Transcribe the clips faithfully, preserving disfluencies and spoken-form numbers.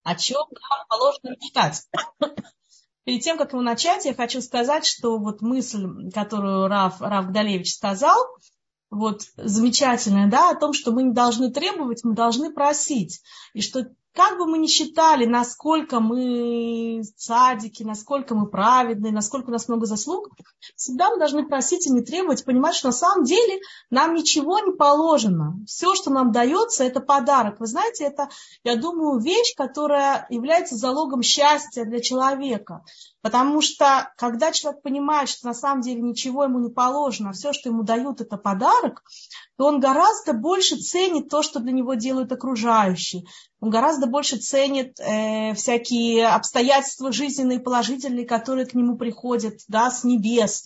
о чем нам положено мечтать. Перед тем, как его начать, я хочу сказать, что вот мысль, которую Рав, Рав Гдалевич сказал, вот замечательная, да, о том, что мы не должны требовать, мы должны просить. И что как бы мы ни считали, насколько мы цадики, насколько мы праведные, насколько у нас много заслуг, всегда мы должны просить и не требовать, понимать, что на самом деле нам ничего не положено. Все, что нам дается, это подарок. Вы знаете, это, я думаю, вещь, которая является залогом счастья для человека. Потому что, когда человек понимает, что на самом деле ничего ему не положено, а все, что ему дают, это подарок, то он гораздо больше ценит то, что для него делают окружающие. Он гораздо больше ценит э, всякие обстоятельства жизненные, положительные, которые к нему приходят, да, с небес.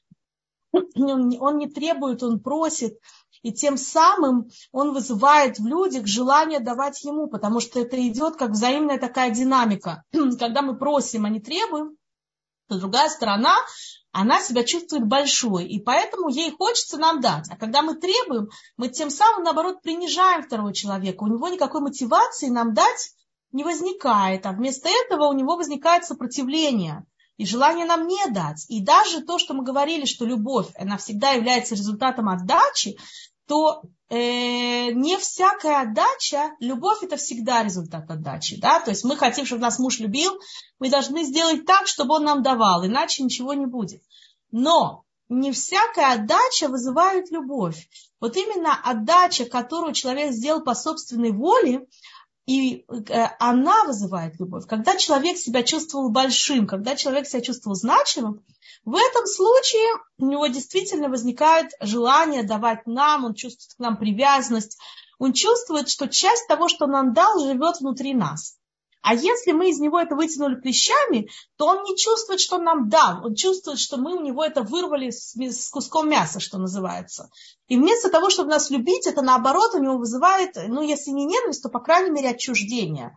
Он, он не требует, он просит. И тем самым он вызывает в людях желание давать ему, потому что это идет как взаимная такая динамика. Когда мы просим, а не требуем, то другая сторона, она себя чувствует большой, и поэтому ей хочется нам дать. А когда мы требуем, мы тем самым, наоборот, принижаем второго человека. У него никакой мотивации нам дать не возникает, а вместо этого у него возникает сопротивление и желание нам не дать. И даже то, что мы говорили, что любовь, она всегда является результатом отдачи, то э, не всякая отдача, любовь это всегда результат отдачи. Да? То есть мы хотим, чтобы нас муж любил, мы должны сделать так, чтобы он нам давал, иначе ничего не будет. Но не всякая отдача вызывает любовь. Вот именно отдача, которую человек сделал по собственной воле, и э, она вызывает любовь. Когда человек себя чувствовал большим, когда человек себя чувствовал значимым, в этом случае у него действительно возникает желание давать нам, он чувствует к нам привязанность, он чувствует, что часть того, что он нам дал, живет внутри нас. А если мы из него это вытянули клещами, то он не чувствует, что он нам дал, он чувствует, что мы у него это вырвали с, с куском мяса, что называется. И вместо того, чтобы нас любить, это наоборот у него вызывает, ну если не ненависть, то по крайней мере отчуждение.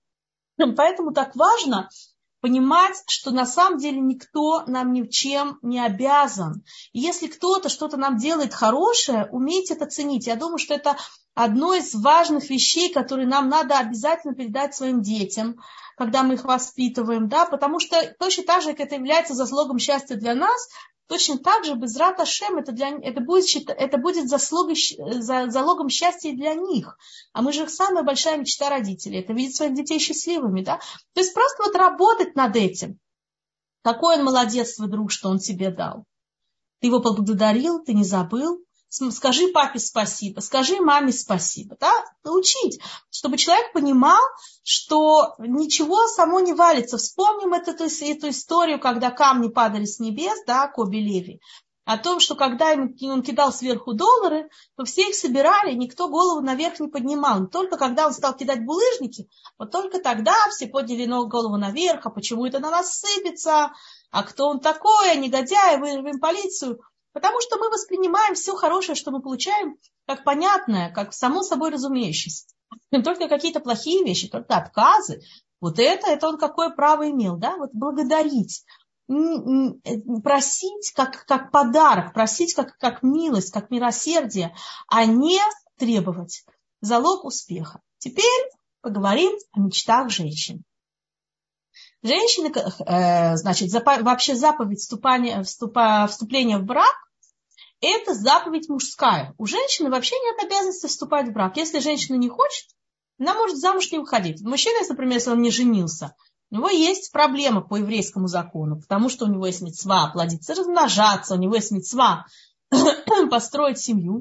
Поэтому так важно понимать, что на самом деле никто нам ни в чем не обязан. И если кто-то что-то нам делает хорошее, умейте это ценить. Я думаю, что это одно из важных вещей, которые нам надо обязательно передать своим детям, когда мы их воспитываем, да, потому что точно так же, как это является заслугом счастья для нас, точно так же Безрат Ашем это, для, это, будет, это будет заслугой, залогом счастья для них. А мы же их самая большая мечта родителей, это видеть своих детей счастливыми, да. То есть просто вот работать над этим. Какой он молодец, твой друг, что он тебе дал. Ты его поблагодарил, ты не забыл. Скажи папе спасибо, скажи маме спасибо, да, учить, чтобы человек понимал, что ничего само не валится. Вспомним эту, эту, эту историю, когда камни падали с небес, да, Коби Леви, о том, что когда он кидал сверху доллары, то все их собирали, никто голову наверх не поднимал. Но только когда он стал кидать булыжники, вот только тогда все подняли голову наверх, а почему это на нас сыпется, а кто он такой, а негодяй, вызовем полицию. Потому что мы воспринимаем все хорошее, что мы получаем, как понятное, как само собой разумеющееся. Только какие-то плохие вещи, только отказы. Вот это, это он какое право имел, да? Вот благодарить, просить как, как подарок, просить как, как милость, как милосердие, а не требовать. Залог успеха. Теперь поговорим о мечтах женщин. Женщины, значит, вообще заповедь вступления, вступления в брак, это заповедь мужская. У женщины вообще нет обязанности вступать в брак. Если женщина не хочет, она может замуж не выходить. Мужчина, например, если он не женился, у него есть проблема по еврейскому закону, потому что у него есть мицва плодиться, размножаться, у него есть мицва построить семью.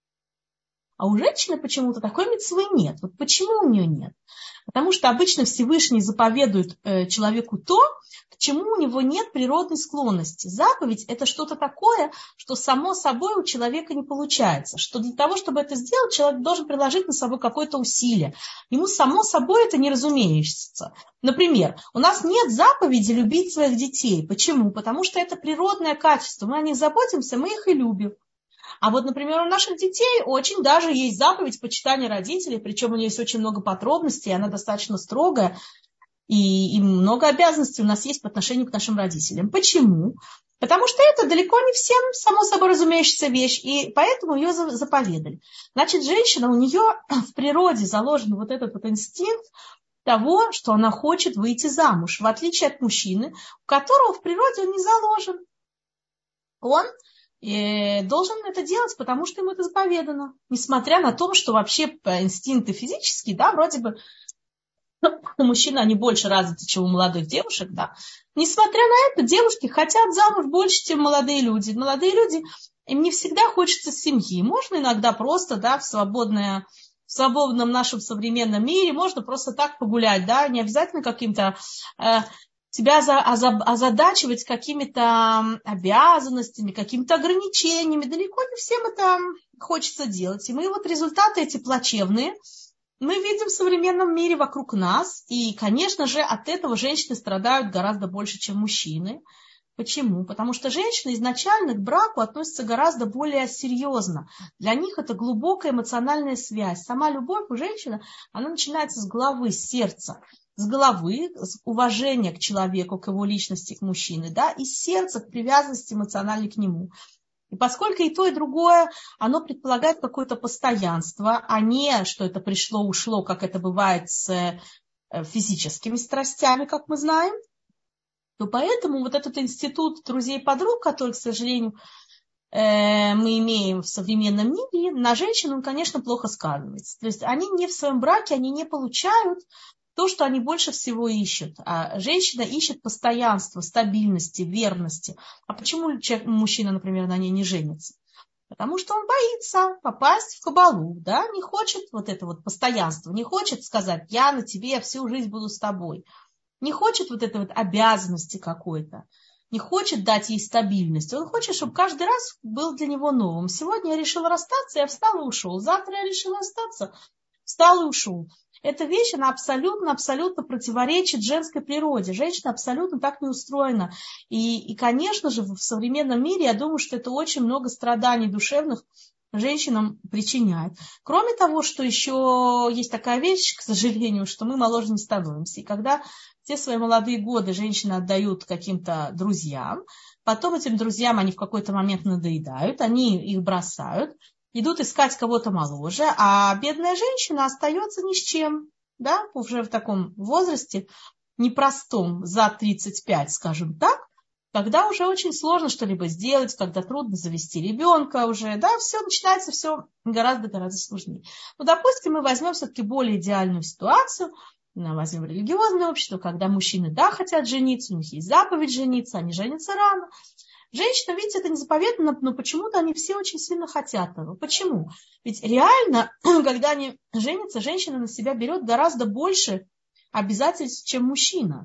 А у женщины почему-то такой мицвы нет. Вот почему у нее нет? Потому что обычно Всевышний заповедует э, человеку то, к чему у него нет природной склонности. Заповедь – это что-то такое, что само собой у человека не получается. Что для того, чтобы это сделать, человек должен приложить на собой какое-то усилие. Ему само собой это не разумеется. Например, у нас нет заповеди любить своих детей. Почему? Потому что это природное качество. Мы о них заботимся, мы их и любим. А вот, например, у наших детей очень даже есть заповедь почитания родителей, причем у нее есть очень много подробностей, она достаточно строгая, и, и много обязанностей у нас есть по отношению к нашим родителям. Почему? Потому что это далеко не всем, само собой разумеющаяся вещь, и поэтому ее заповедали. Значит, женщина, у нее в природе заложен вот этот вот инстинкт того, что она хочет выйти замуж, в отличие от мужчины, у которого в природе он не заложен. Он э, должен это делать, потому что ему это заповедано. Несмотря на то, что вообще инстинкты физические, да, вроде бы у мужчин они больше развиты, чем у молодых девушек, да. Несмотря на это, девушки хотят замуж больше, чем молодые люди. Молодые люди, им не всегда хочется семьи. Можно иногда просто, да, в свободное... в свободном нашем современном мире можно просто так погулять, да, не обязательно каким-то э, тебя озадачивать какими-то обязанностями, какими-то ограничениями. Далеко не всем это хочется делать. И мы вот результаты эти плачевные мы видим в современном мире вокруг нас. И, конечно же, от этого женщины страдают гораздо больше, чем мужчины. Почему? Потому что женщины изначально к браку относятся гораздо более серьезно. Для них это глубокая эмоциональная связь. Сама любовь у женщины, она начинается с головы, с сердца. С головы, с уважения к человеку, к его личности, к мужчине, да, и с сердца к привязанности эмоциональной к нему. И поскольку и то, и другое, оно предполагает какое-то постоянство, а не, что это пришло-ушло, как это бывает с физическими страстями, как мы знаем, то поэтому вот этот институт друзей-подруг, который, к сожалению, мы имеем в современном мире, на женщин он, конечно, плохо сказывается. То есть они не в своем браке, они не получают то, что они больше всего ищут. А женщина ищет постоянства, стабильности, верности. А почему мужчина, например, на ней не женится? Потому что он боится попасть в кабалу, да, не хочет вот это вот постоянство, не хочет сказать, я на тебе всю жизнь буду с тобой. Не хочет вот этой вот обязанности какой-то, не хочет дать ей стабильность. Он хочет, чтобы каждый раз был для него новым. Сегодня я решила расстаться, я встал и ушел. Завтра я решила остаться, встал и ушел. Эта вещь, она абсолютно-абсолютно противоречит женской природе. Женщина абсолютно так не устроена. И, и, конечно же, в современном мире, я думаю, что это очень много страданий душевных женщинам причиняет. Кроме того, что еще есть такая вещь, к сожалению, что мы моложе не становимся. И когда все свои молодые годы женщины отдают каким-то друзьям, потом этим друзьям они в какой-то момент надоедают, они их бросают, идут искать кого-то моложе, а бедная женщина остается ни с чем, да, уже в таком возрасте непростом, за тридцать пять, скажем так, когда уже очень сложно что-либо сделать, когда трудно завести ребенка уже, да, все начинается все гораздо-гораздо сложнее. Ну, допустим, мы возьмем все-таки более идеальную ситуацию, возьмем религиозное общество, когда мужчины, да, хотят жениться, у них есть заповедь жениться, они женятся рано. Женщина, видите, это не заповедано, но почему-то они все очень сильно хотят этого. Почему? Ведь реально, когда они женятся, женщина на себя берет гораздо больше обязательств, чем мужчина.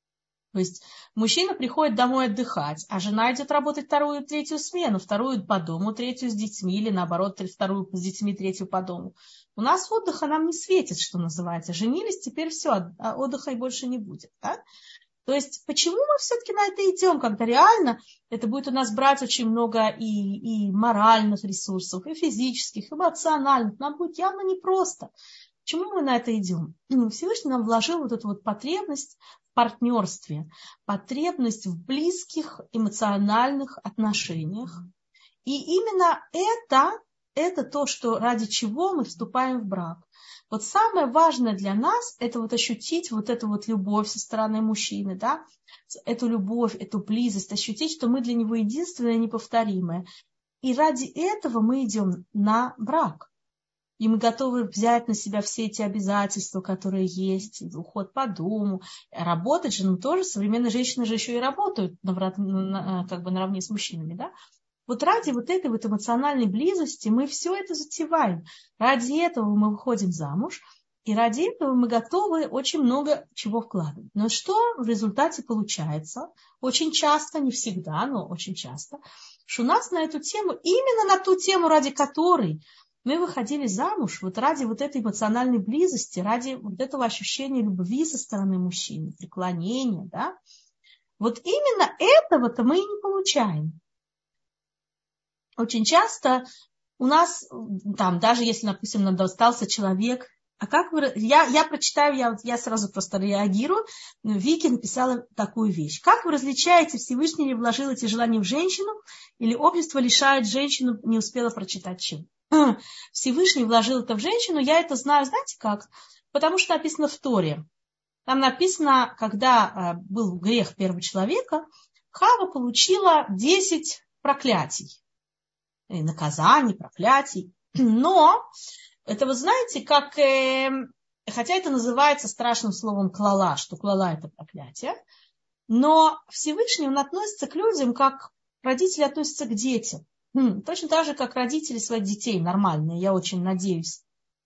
То есть мужчина приходит домой отдыхать, а жена идет работать вторую, третью смену, вторую по дому, третью с детьми, или наоборот, вторую с детьми, третью по дому. У нас отдыха нам не светит, что называется. Женились, теперь все, отдыха и больше не будет. Да? То есть почему мы все-таки на это идем, когда реально это будет у нас брать очень много и, и моральных ресурсов, и физических, и эмоциональных. Нам будет явно непросто. Почему мы на это идем? Всевышний нам вложил вот эту вот потребность в партнерстве, потребность в близких эмоциональных отношениях. И именно это, это то, что, ради чего мы вступаем в брак. Вот самое важное для нас, это вот ощутить вот эту вот любовь со стороны мужчины, да, эту любовь, эту близость, ощутить, что мы для него единственное неповторимое. И ради этого мы идем на брак. И мы готовы взять на себя все эти обязательства, которые есть, уход по дому, работать же, ну тоже современные женщины же еще и работают как бы наравне с мужчинами, да. Вот ради вот этой вот эмоциональной близости мы все это затеваем. Ради этого мы выходим замуж, и ради этого мы готовы очень много чего вкладывать. Но что в результате получается? Очень часто, не всегда, но очень часто, что у нас на эту тему, именно на ту тему, ради которой мы выходили замуж, вот ради вот этой эмоциональной близости, ради вот этого ощущения любви со стороны мужчины, преклонения, да, вот именно этого-то мы и не получаем. Очень часто у нас, там, даже если, допустим, нам достался человек, а как вы, я, я прочитаю, я, я сразу просто реагирую, Вики написала такую вещь. Как вы различаете, Всевышний ли вложил эти желания в женщину, или общество лишает женщину, не успела прочитать чем? Всевышний вложил это в женщину, я это знаю, знаете как? Потому что написано в Торе. Там написано, когда был грех первого человека, Хава получила десять проклятий, наказаний, проклятий. Но это вы знаете, как, хотя это называется страшным словом клала, что клала это проклятие, но Всевышний, он относится к людям, как родители относятся к детям. Точно так же, как родители своих детей нормальные, я очень надеюсь.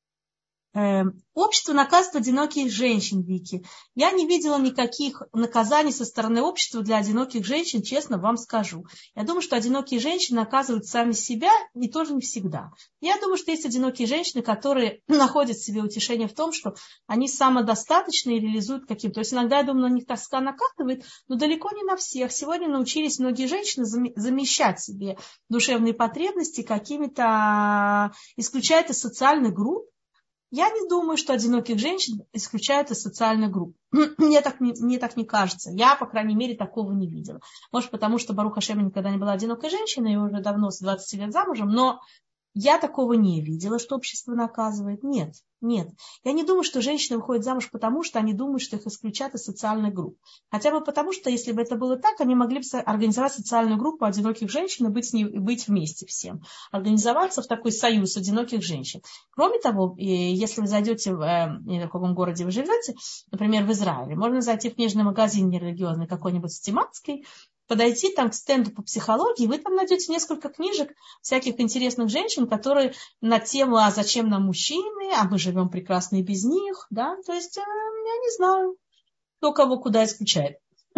Общество наказывает одиноких женщин, Вики. Я не видела никаких наказаний со стороны общества для одиноких женщин, честно вам скажу. Я думаю, что одинокие женщины наказывают сами себя, и тоже не всегда. Я думаю, что есть одинокие женщины, которые находят в себе утешение в том, что они самодостаточны и реализуют каким-то. То есть иногда, я думаю, на них тоска накатывает, но далеко не на всех. Сегодня научились многие женщины замещать себе душевные потребности какими-то, исключая из социальных групп. Я не думаю, что одиноких женщин исключают из социальных групп. Мне так, не, мне так не кажется. Я, по крайней мере, такого не видела. Может, потому что Барух Ашем никогда не была одинокой женщиной, и уже давно, с двадцати лет замужем, но я такого не видела, что общество наказывает. Нет, нет. Я не думаю, что женщины выходят замуж потому, что они думают, что их исключат из социальных групп. Хотя бы потому, что если бы это было так, они могли бы организовать социальную группу одиноких женщин и быть, не, быть вместе всем. Организоваться в такой союз одиноких женщин. Кроме того, если вы зайдете, в, в каком городе вы живете, например, в Израиле, можно зайти в книжный магазин нерелигиозный какой-нибудь стиматский, подойти там к стенду по психологии, вы там найдете несколько книжек всяких интересных женщин, которые на тему «А зачем нам мужчины?», «А мы живем прекрасно и без них?», да, то есть я не знаю, кто кого куда исключает.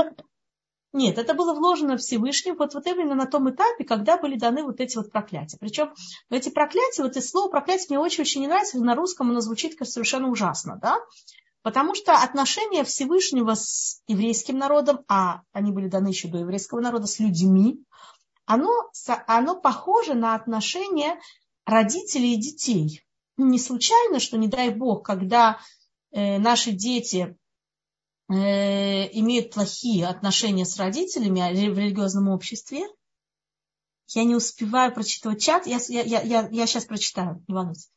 Нет, это было вложено Всевышним вот, вот именно на том этапе, когда были даны вот эти вот проклятия. Причем эти проклятия, вот это слово проклятие мне очень-очень не нравится, на русском оно звучит как совершенно ужасно, да. Потому что отношения Всевышнего с еврейским народом, а они были даны еще до еврейского народа, с людьми, оно, оно похоже на отношения родителей и детей. Не случайно, что, не дай Бог, когда э, наши дети э, имеют плохие отношения с родителями в религиозном обществе, я не успеваю прочитывать чат, я, я, я, я, я сейчас прочитаю, не волнуйтесь.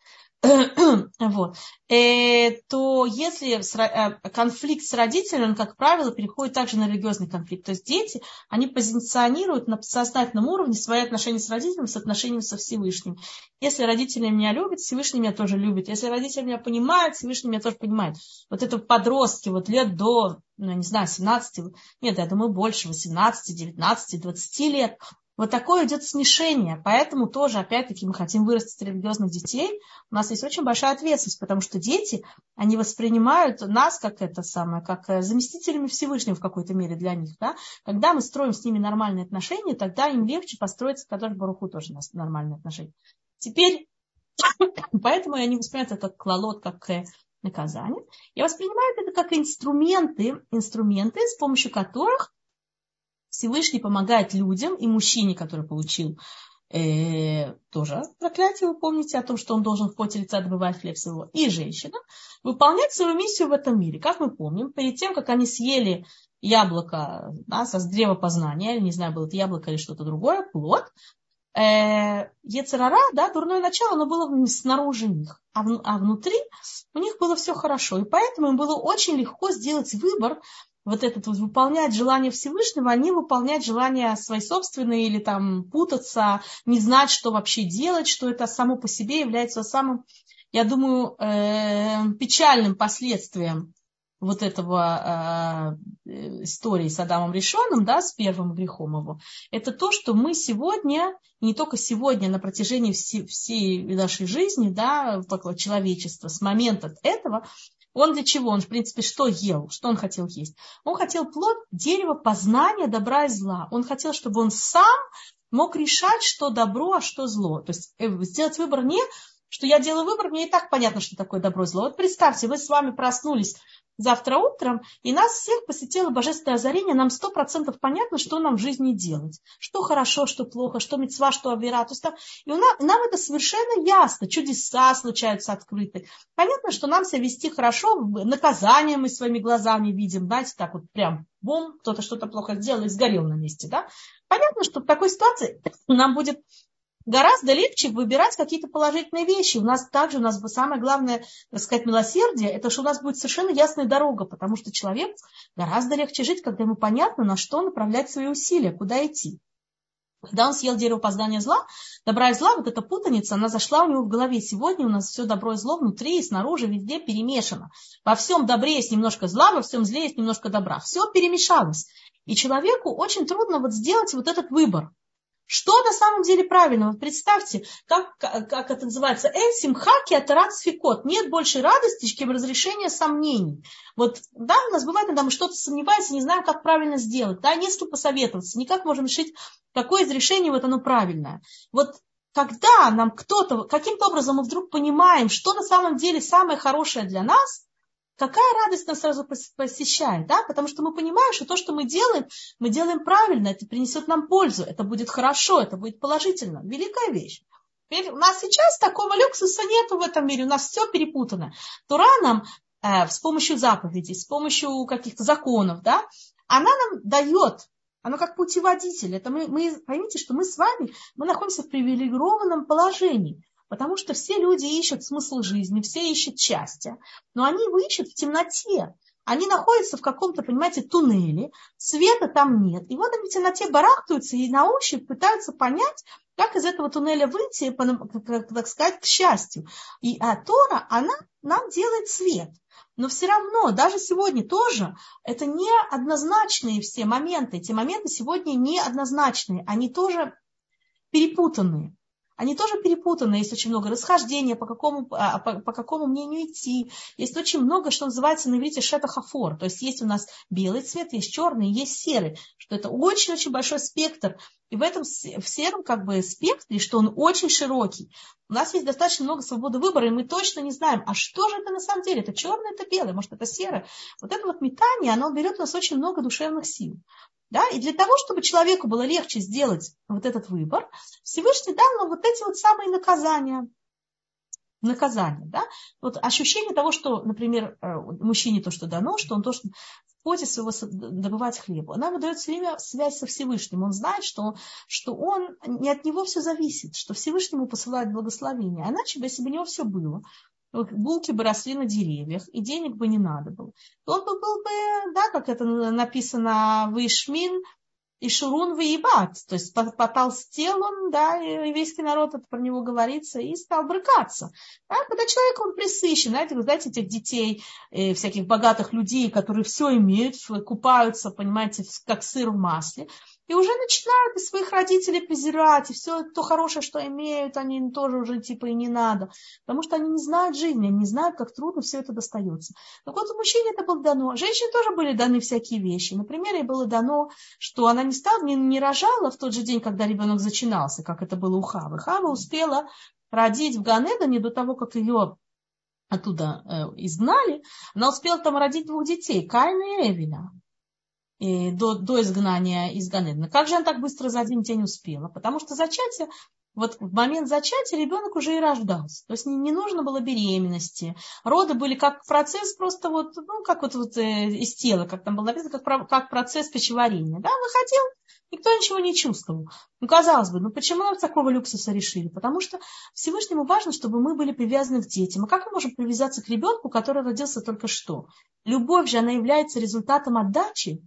Вот. Э, то если конфликт с родителями, он, как правило, переходит также на религиозный конфликт. То есть дети, они позиционируют на подсознательном уровне свои отношения с родителями с отношением со Всевышним. Если родители меня любят, Всевышний меня тоже любит. Если родители меня понимают, Всевышний меня тоже понимает. Вот это подростки, вот лет до, ну, не знаю, семнадцати, нет, я думаю, больше, восемнадцати, девятнадцати, двадцати лет. Вот такое идет смешение, поэтому тоже, опять-таки, мы хотим вырастить религиозных детей. У нас есть очень большая ответственность, потому что дети, они воспринимают нас как это самое, как заместителями Всевышнего в какой-то мере для них. Да? Когда мы строим с ними нормальные отношения, тогда им легче построить с Кадош Барух Ху тоже нормальные отношения. Теперь, поэтому я не воспринимаю это как клалот, как наказание. Я воспринимаю это как инструменты, инструменты, с помощью которых Всевышний помогает людям, и мужчине, который получил э, тоже проклятие, вы помните о том, что он должен в поте лица добывать хлеб своего, и женщина, выполнять свою миссию в этом мире. Как мы помним, перед тем, как они съели яблоко, да, со древа познания, или не знаю, было это яблоко или что-то другое, плод, э, Йецер ара, да, дурное начало, оно было снаружи них, а, в, а внутри у них было все хорошо, и поэтому им было очень легко сделать выбор, вот этот вот выполнять желание Всевышнего, а не выполнять желания свои собственные или там путаться, не знать, что вообще делать, что это само по себе является самым, я думаю, э, печальным последствием вот этого э, истории с Адамом Ришоном, да, с первым грехом его. Это то, что мы сегодня, не только сегодня, на протяжении всей, всей нашей жизни, да, человечества, с момента этого, он для чего? Он, в принципе, что ел? Что он хотел есть? Он хотел плод дерева познания добра и зла. Он хотел, чтобы он сам мог решать, что добро, а что зло. То есть сделать выбор не, что я делаю выбор, мне и так понятно, что такое добро и зло. Вот представьте, вы с вами проснулись завтра утром, и нас всех посетило божественное озарение, нам сто процентов понятно, что нам в жизни делать. Что хорошо, что плохо, что мицва, что авера. То есть там, и у нас, нам это совершенно ясно. Чудеса случаются открыты. Понятно, что нам себя вести хорошо, наказание мы своими глазами видим, знаете, так вот прям, бум, кто-то что-то плохо сделал и сгорел на месте. Да? Понятно, что в такой ситуации нам будет гораздо легче выбирать какие-то положительные вещи. У нас также, у нас самое главное, так сказать, милосердие, это что у нас будет совершенно ясная дорога, потому что человек гораздо легче жить, когда ему понятно, на что направлять свои усилия, куда идти. Когда он съел дерево познания зла, добра и зла, вот эта путаница, она зашла у него в голове. Сегодня у нас все добро и зло внутри и снаружи, везде перемешано. Во всем добре есть немножко зла, во всем зле есть немножко добра. Все перемешалось. И человеку очень трудно вот сделать вот этот выбор. Что на самом деле правильно? Вот представьте, как, как это называется, «Эн симхаки атарат сфикот». Нет большей радости, чем разрешение сомнений. Вот, да, у нас бывает, когда мы что-то сомневаемся, не знаем, как правильно сделать, да, не с кем посоветоваться, никак можем решить, какое из решений вот оно правильное. Вот когда нам кто-то, каким-то образом мы вдруг понимаем, что на самом деле самое хорошее для нас, какая радость нас сразу посещает, да? Потому что мы понимаем, что то, что мы делаем, мы делаем правильно, это принесет нам пользу, это будет хорошо, это будет положительно. Великая вещь. Теперь у нас сейчас такого люксуса нету в этом мире, у нас все перепутано. Тора нам э, с помощью заповедей, с помощью каких-то законов, да, она нам дает, она как путеводитель. Это мы, мы, поймите, что мы с вами, мы находимся в привилегированном положении. Потому что все люди ищут смысл жизни, все ищут счастья, но они его ищут в темноте. Они находятся в каком-то, понимаете, туннеле, света там нет. И вот они в темноте барахтаются и на ощупь пытаются понять, как из этого туннеля выйти, так сказать, к счастью. И а Тора, она нам делает свет. Но все равно, даже сегодня тоже, это не однозначные все моменты. Эти моменты сегодня не однозначные, они тоже перепутанные. Они тоже перепутаны, есть очень много расхождения, по какому, по, по какому мнению идти. Есть очень много, что называется на иврите шетахафор. То есть есть у нас белый цвет, есть черный, есть серый. Что это очень-очень большой спектр. И в этом в сером как бы спектре, что он очень широкий, у нас есть достаточно много свободы выбора, и мы точно не знаем, а что же это на самом деле? Это черное, это белое, может это серое. Вот это вот метание, оно берет у нас очень много душевных сил. Да? И для того, чтобы человеку было легче сделать вот этот выбор, Всевышний дал нам вот эти вот самые наказания. Наказания, да? Вот ощущение того, что, например, мужчине то, что дано, что он должен в поте своего добывать хлеба. Она ему дает все время связь со Всевышним. Он знает, что, что он, не от него все зависит, что Всевышнему посылает благословение. А иначе бы, если бы у него все было, булки бы росли на деревьях, и денег бы не надо было. Он бы был бы, да, как это написано, Вишмин и Шурун Ваибат, то есть потолстел он, да, еврейский народ, это про него говорится, и стал брыкаться. Да, когда человек, он пресыщен, знаете, вы знаете, этих детей, э, всяких богатых людей, которые все имеют, купаются, понимаете, как сыр в масле, и уже начинают и своих родителей презирать, и все то хорошее, что имеют, они тоже уже типа и не надо. Потому что они не знают жизни, они не знают, как трудно все это достается. Так вот, у мужчине это было дано. Женщине тоже были даны всякие вещи. Например, ей было дано, что она не стала, не, не рожала в тот же день, когда ребенок зачинался, как это было у Хавы. Хава успела родить в Ганедане до того, как ее оттуда э, изгнали. Она успела там родить двух детей, Каина и Эвеля. И до, до изгнания из Ганедана. Как же она так быстро за один день успела? Потому что зачатие, вот в момент зачатия ребенок уже и рождался. То есть не, не нужно было беременности. Роды были как процесс просто вот, ну, как вот, вот э, из тела, как там было написано, как, как процесс пищеварения. Да, выходил, никто ничего не чувствовал. Ну, казалось бы, ну почему такого люксуса решили? Потому что Всевышнему важно, чтобы мы были привязаны к детям. А как мы можем привязаться к ребенку, который родился только что? Любовь же, она является результатом отдачи.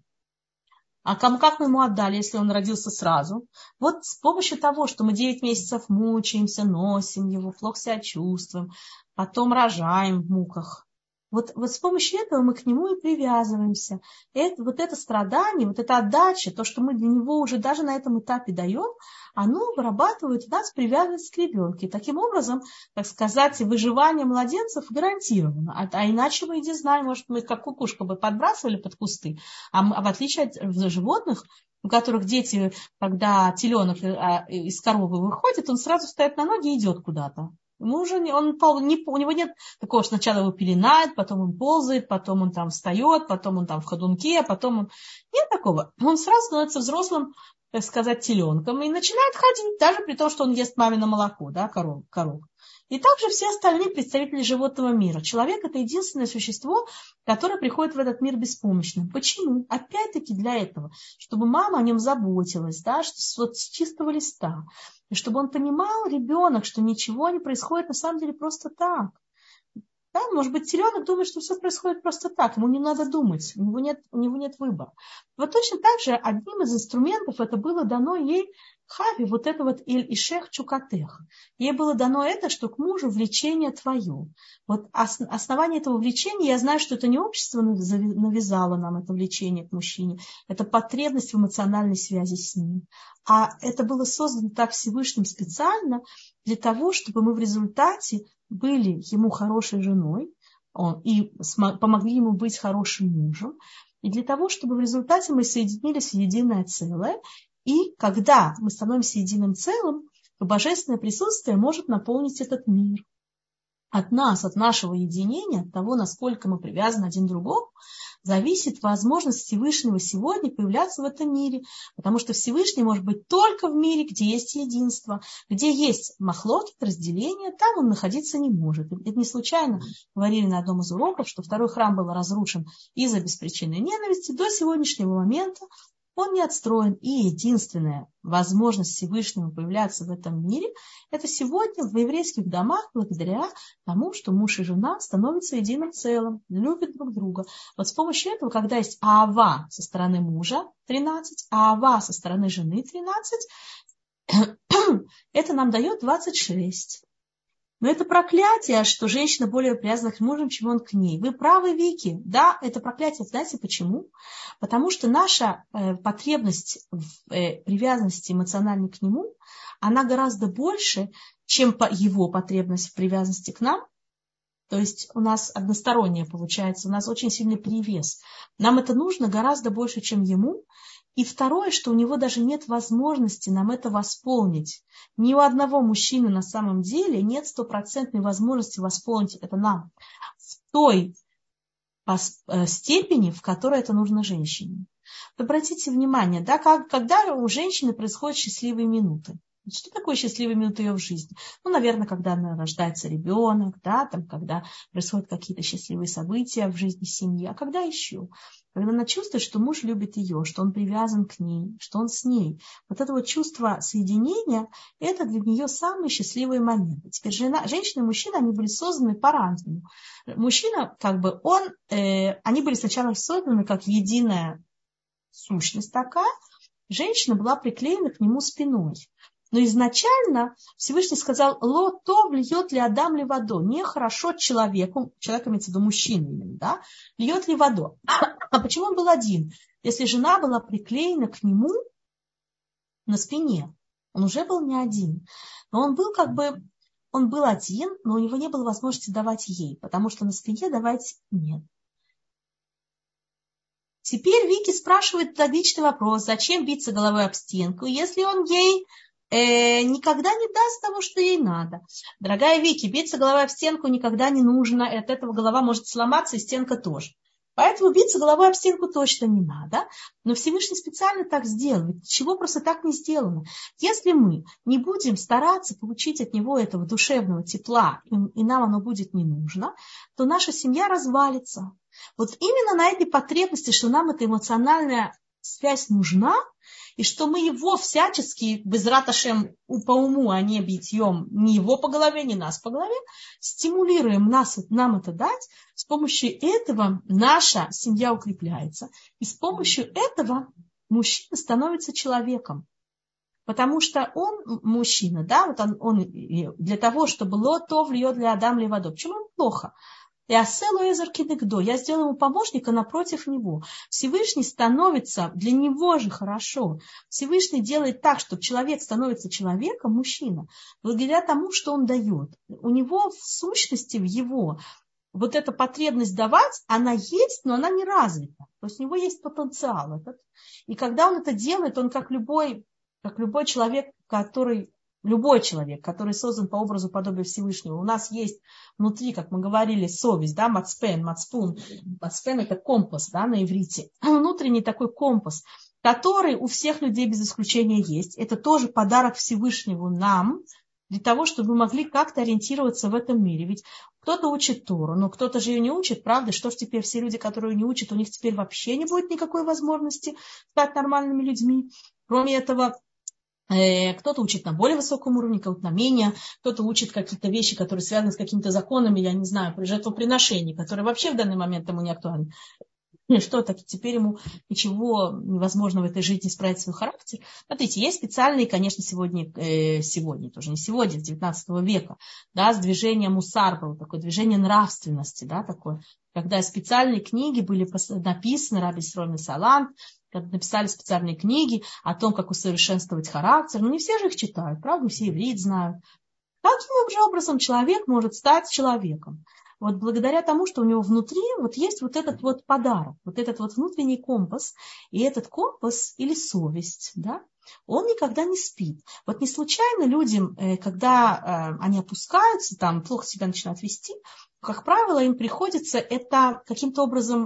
А кому, как мы ему отдали, если он родился сразу? Вот с помощью того, что мы девять месяцев мучаемся, носим его, плохо себя чувствуем, потом рожаем в муках. Вот, вот с помощью этого мы к нему и привязываемся. Это, вот это страдание, вот эта отдача, то, что мы для него уже даже на этом этапе даем, оно вырабатывает в нас привязанность к ребенку. И таким образом, так сказать, выживание младенцев гарантировано. А, а иначе мы не знаем, может, мы как кукушку бы подбрасывали под кусты. А, мы, а в отличие от животных, у которых дети, когда теленок из коровы выходит, он сразу встает на ноги и идет куда-то. Ему уже не, он, не, у него нет такого, что сначала его пеленает, потом он ползает, потом он там встает, потом он там в ходунке, потом он... Нет такого. Он сразу становится взрослым, так сказать, теленком и начинает ходить, даже при том, что он ест мамино молоко, да, коров, коров. И также все остальные представители животного мира. Человек – это единственное существо, которое приходит в этот мир беспомощным. Почему? Опять-таки для этого, чтобы мама о нем заботилась, да, что вот с чистого листа. И чтобы он понимал, ребенок, что ничего не происходит на самом деле просто так. Да, может быть, теленок думает, что все происходит просто так, ему не надо думать, у него нет, у него нет выбора. Вот точно так же одним из инструментов это было дано ей Хави, вот это вот Эль-Ишех Чукатех. Ей было дано это, что к мужу влечение твое. Вот основание этого влечения, я знаю, что это не общество навязало нам это влечение к мужчине, это потребность в эмоциональной связи с ним. А это было создано так Всевышним специально для того, чтобы мы в результате были ему хорошей женой он, и помогли ему быть хорошим мужем, и для того, чтобы в результате мы соединились в единое целое, и когда мы становимся единым целым, то божественное присутствие может наполнить этот мир. От нас, от нашего единения, от того, насколько мы привязаны один к другому, зависит возможность Всевышнего сегодня появляться в этом мире. Потому что Всевышний может быть только в мире, где есть единство, где есть махлокит, разделение, там он находиться не может. Это не случайно говорили на одном из уроков, что второй храм был разрушен из-за беспричинной ненависти. До сегодняшнего момента он не отстроен. И единственная возможность Всевышнего появляться в этом мире, это сегодня в еврейских домах благодаря тому, что муж и жена становятся единым целым, любят друг друга. Вот с помощью этого, когда есть аава со стороны мужа тринадцать, аава со стороны жены тринадцать, это нам дает двадцать шесть. Но это проклятие, что женщина более привязана к мужу, чем он к ней. Вы правы, Вики. Да, это проклятие. Знаете почему? Потому что наша э, потребность в э, привязанности эмоциональной к нему, она гораздо больше, чем по его потребность в привязанности к нам. То есть у нас одностороннее получается, у нас очень сильный перевес. Нам это нужно гораздо больше, чем ему. И второе, что у него даже нет возможности нам это восполнить. Ни у одного мужчины на самом деле нет стопроцентной возможности восполнить это нам в той степени, в которой это нужно женщине. Обратите внимание, да, как, когда у женщины происходят счастливые минуты. Что такое счастливые минуты ее в жизни? Ну, наверное, когда рождается ребенок, да, там, когда происходят какие-то счастливые события в жизни семьи. А когда еще? Когда она чувствует, что муж любит ее, что он привязан к ней, что он с ней. Вот это вот чувство соединения, это для нее самые счастливые моменты. Теперь жена, женщина и мужчина, они были созданы по-разному. Мужчина, как бы, он, э, они были сначала созданы как единая сущность такая. Женщина была приклеена к нему спиной. Но изначально Всевышний сказал: «Ло тов льет ли Адам ли водо». Нехорошо человеку, человек имеется в виду мужчина именно, да, льет ли водо. А почему он был один? Если жена была приклеена к нему на спине, он уже был не один. Но он был как бы, он был один, но у него не было возможности давать ей, потому что на спине давать нет. Теперь Вики спрашивает логичный вопрос: зачем биться головой об стенку, если он ей никогда не даст того, что ей надо? Дорогая Вики, биться головой об стенку никогда не нужно, и от этого голова может сломаться, и стенка тоже. Поэтому биться головой об стенку точно не надо. Но Всевышний специально так сделал. Ведь чего просто так не сделано? Если мы не будем стараться получить от него этого душевного тепла, и нам оно будет не нужно, то наша семья развалится. Вот именно на этой потребности, что нам эта эмоциональная связь нужна, и что мы его всячески, безрат Ашем, по уму, а не битьем, не его по голове, не нас по голове, стимулируем нас, нам это дать, с помощью этого наша семья укрепляется, и с помощью этого мужчина становится человеком. Потому что он, мужчина, да, вот он, он для того, чтобы лото вльет для Адам ли водо. Почему он плохо? Я сделал ему помощника напротив него. Всевышний становится для него же хорошо. Всевышний делает так, чтобы человек становится человеком, мужчина, благодаря тому, что он дает. У него в сущности, в его, вот эта потребность давать, она есть, но она не развита. То есть у него есть потенциал этот. И когда он это делает, он как любой, как любой человек, который... Любой человек, который создан по образу подобия Всевышнего. У нас есть внутри, как мы говорили, совесть, да, мацпен, мацпун. Мацпен – это компас, да, на иврите. Внутренний такой компас, который у всех людей без исключения есть. Это тоже подарок Всевышнего нам, для того, чтобы мы могли как-то ориентироваться в этом мире. Ведь кто-то учит Тору, но кто-то же ее не учит, правда? Что ж теперь все люди, которые не учат, у них теперь вообще не будет никакой возможности стать нормальными людьми. Кроме этого, Кто-то учит на более высоком уровне, кто-то на менее, кто-то учит какие-то вещи, которые связаны с какими-то законами, я не знаю, при жертвоприношении, которые вообще в данный момент ему не актуальны. Что так, теперь ему ничего невозможно в этой жизни исправить свой характер. Смотрите, есть специальные, конечно, сегодня, э, сегодня, тоже не сегодня, с девятнадцатого века, да, с движением Мусар было такое движение нравственности, да, такое, когда специальные книги были написаны, Раби Исроэль Салант, когда написали специальные книги о том, как усовершенствовать характер. Но не все же их читают, правда, не все иврит знают. Каким же образом человек может стать человеком? Вот благодаря тому, что у него внутри вот есть вот этот вот подарок, вот этот вот внутренний компас, и этот компас или совесть, да, он никогда не спит. Вот не случайно людям, когда они опускаются, там плохо себя начинают вести, как правило, им приходится это каким-то образом,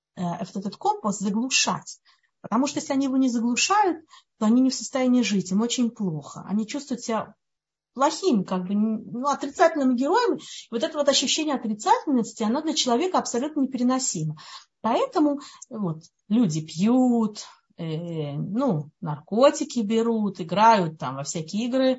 этот компас заглушать. Потому что если они его не заглушают, то они не в состоянии жить, им очень плохо. Они чувствуют себя плохими, как бы, ну, отрицательными героями. И вот это вот ощущение отрицательности, оно для человека абсолютно непереносимо. Поэтому вот, люди пьют, э, ну, наркотики берут, играют там во всякие игры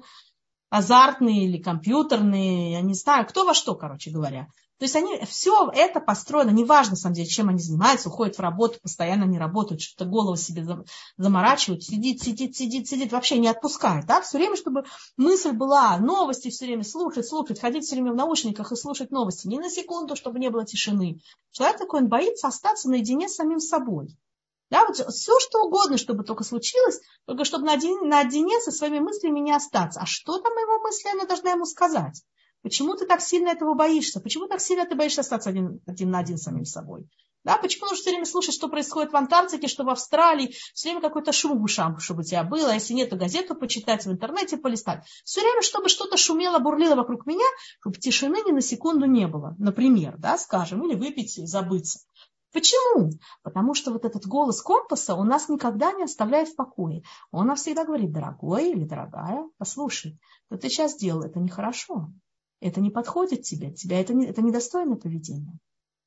азартные или компьютерные, я не знаю, кто во что, короче говоря. То есть они, все это построено, неважно, на самом деле, чем они занимаются, уходят в работу, постоянно не работают, что-то голову себе заморачивают, сидит, сидит, сидит, сидит, вообще не отпускает. Да? Все время, чтобы мысль была, новости все время слушать, слушать, ходить все время в наушниках и слушать новости. Ни на секунду, чтобы не было тишины. Человек такой, он боится остаться наедине с самим собой. Да, вот все, что угодно, чтобы только случилось, только чтобы наедине со своими мыслями не остаться. А что там его мысли, она должна ему сказать? Почему ты так сильно этого боишься? Почему так сильно ты боишься остаться один, один на один с самим собой? Да, почему нужно все время слушать, что происходит в Антарктике, что в Австралии? Все время какой-то шум в ушах, чтобы у тебя было. А если нет, то газету почитать, в интернете полистать. Все время, чтобы что-то шумело, бурлило вокруг меня, чтобы тишины ни на секунду не было. Например, да, скажем, или выпить и забыться. Почему? Потому что вот этот голос компаса у нас никогда не оставляет в покое. Он нам всегда говорит, дорогой или дорогая, послушай, что ты сейчас делаешь, это нехорошо. Это не подходит тебе, тебя это, не, это недостойное поведение.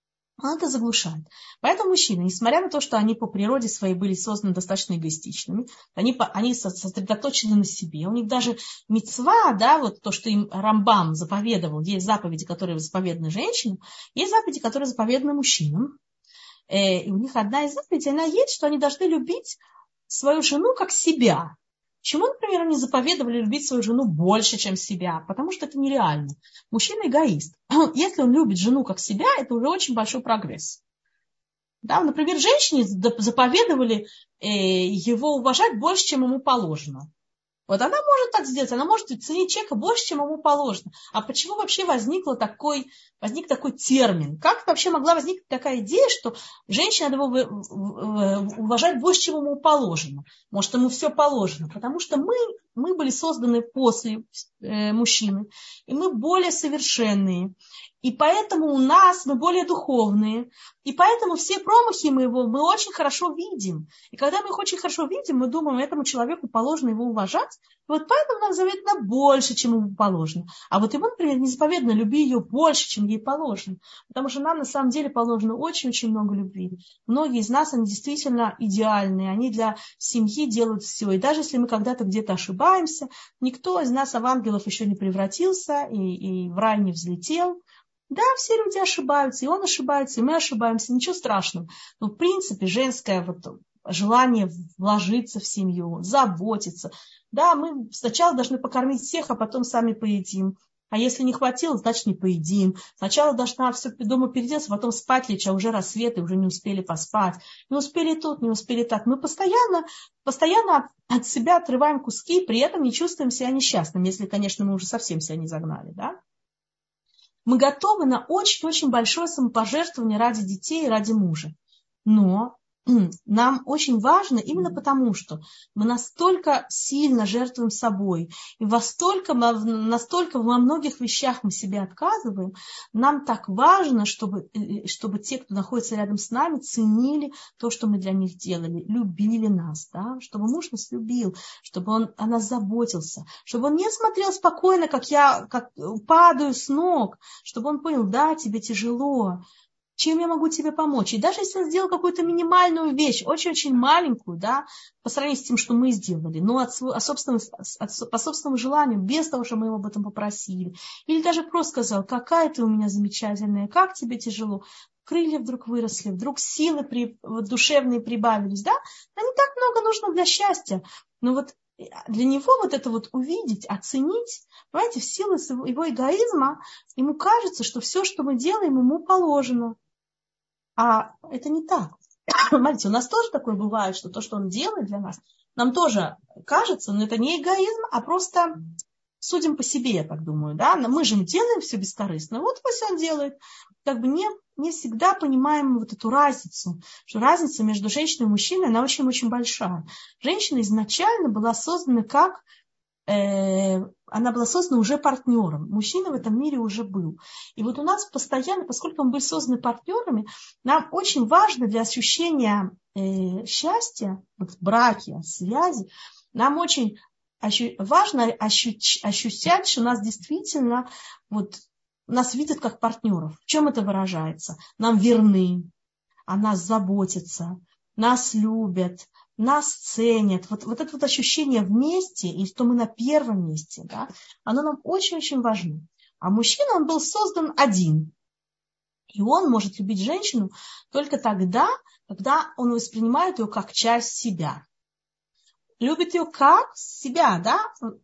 Он это заглушает. Поэтому мужчины, несмотря на то, что они по природе своей были созданы достаточно эгоистичными, они, они сосредоточены на себе, у них даже мицва, да, вот то, что им Рамбам заповедовал, есть заповеди, которые заповеданы женщинам, есть заповеди, которые заповеданы мужчинам. И у них одна из заповедей, она есть, что они должны любить свою жену как себя. Почему, например, они заповедовали любить свою жену больше, чем себя? Потому что это нереально. Мужчина эгоист. Если он любит жену как себя, это уже очень большой прогресс. Да, например, женщине заповедовали его уважать больше, чем ему положено. Вот она может так сделать, она может ценить человека больше, чем ему положено. А почему вообще возникло такой, возник такой термин? Как вообще могла возникнуть такая идея, что женщина надо его уважать больше, чем ему положено? Может, ему все положено? Потому что мы, мы были созданы после э, мужчины, и мы более совершенные. И поэтому у нас мы более духовные. И поэтому все промахи мы его мы очень хорошо видим. И когда мы их очень хорошо видим, мы думаем, этому человеку положено его уважать. И вот поэтому нам заветно больше, чем ему положено. А вот ему, например, не заповедано, люби ее больше, чем ей положено. Потому что нам на самом деле положено очень-очень много любви. Многие из нас, они действительно идеальные. Они для семьи делают все. И даже если мы когда-то где-то ошибаемся, никто из нас, в ангелов, еще не превратился и, и в рай не взлетел. Да, все люди ошибаются, и он ошибается, и мы ошибаемся, ничего страшного. Но в принципе женское вот желание вложиться в семью, заботиться. Да, мы сначала должны покормить всех, а потом сами поедим. А если не хватило, значит не поедим. Сначала должна все дома переделаться, потом спать лечь, а уже рассвет, и уже не успели поспать. Не успели тут, не успели так. Мы постоянно, постоянно от себя отрываем куски, при этом не чувствуем себя несчастными, если, конечно, мы уже совсем себя не загнали, да? Мы готовы на очень-очень большое самопожертвование ради детей и ради мужа. Но нам очень важно именно потому, что мы настолько сильно жертвуем собой, и настолько, настолько во многих вещах мы себе отказываем, нам так важно, чтобы, чтобы те, кто находится рядом с нами, ценили то, что мы для них делали, любили нас, да? Чтобы муж нас любил, чтобы он о нас заботился, чтобы он не смотрел спокойно, как я как падаю с ног, чтобы он понял, да, тебе тяжело. чем я могу тебе помочь. И даже если он сделал какую-то минимальную вещь, очень-очень маленькую, да, по сравнению с тем, что мы сделали, но от, от собственного, от, по собственному желанию, без того, что мы его об этом попросили. Или даже просто сказал, какая ты у меня замечательная, как тебе тяжело. Крылья вдруг выросли, вдруг силы при, вот, душевные прибавились, да? Да не так много нужно для счастья. Но вот для него вот это вот увидеть, оценить, понимаете, в силу его эгоизма, ему кажется, что все, что мы делаем, ему положено. А это не так. Понимаете, у нас тоже такое бывает, что то, что он делает для нас, нам тоже кажется, но это не эгоизм, а просто судим по себе, я так думаю, да, но мы же делаем все бескорыстно, вот пусть он делает. Как бы не, не всегда понимаем вот эту разницу, что разница между женщиной и мужчиной, она очень-очень большая. Женщина изначально была создана как она была создана уже партнером. Мужчина в этом мире уже был. И вот у нас постоянно, поскольку мы были созданы партнерами, нам очень важно для ощущения э, счастья, вот в браке, связи, нам очень ощу- важно ощу- ощущать, что нас действительно вот, нас видят как партнеров. В чем это выражается? Нам верны, о нас заботятся, нас любят, нас ценят. Вот, вот это вот ощущение вместе, и что мы на первом месте, да, оно нам очень-очень важно. А мужчина, он был создан один. И он может любить женщину только тогда, когда он воспринимает ее как часть себя. Любит ее как себя, да,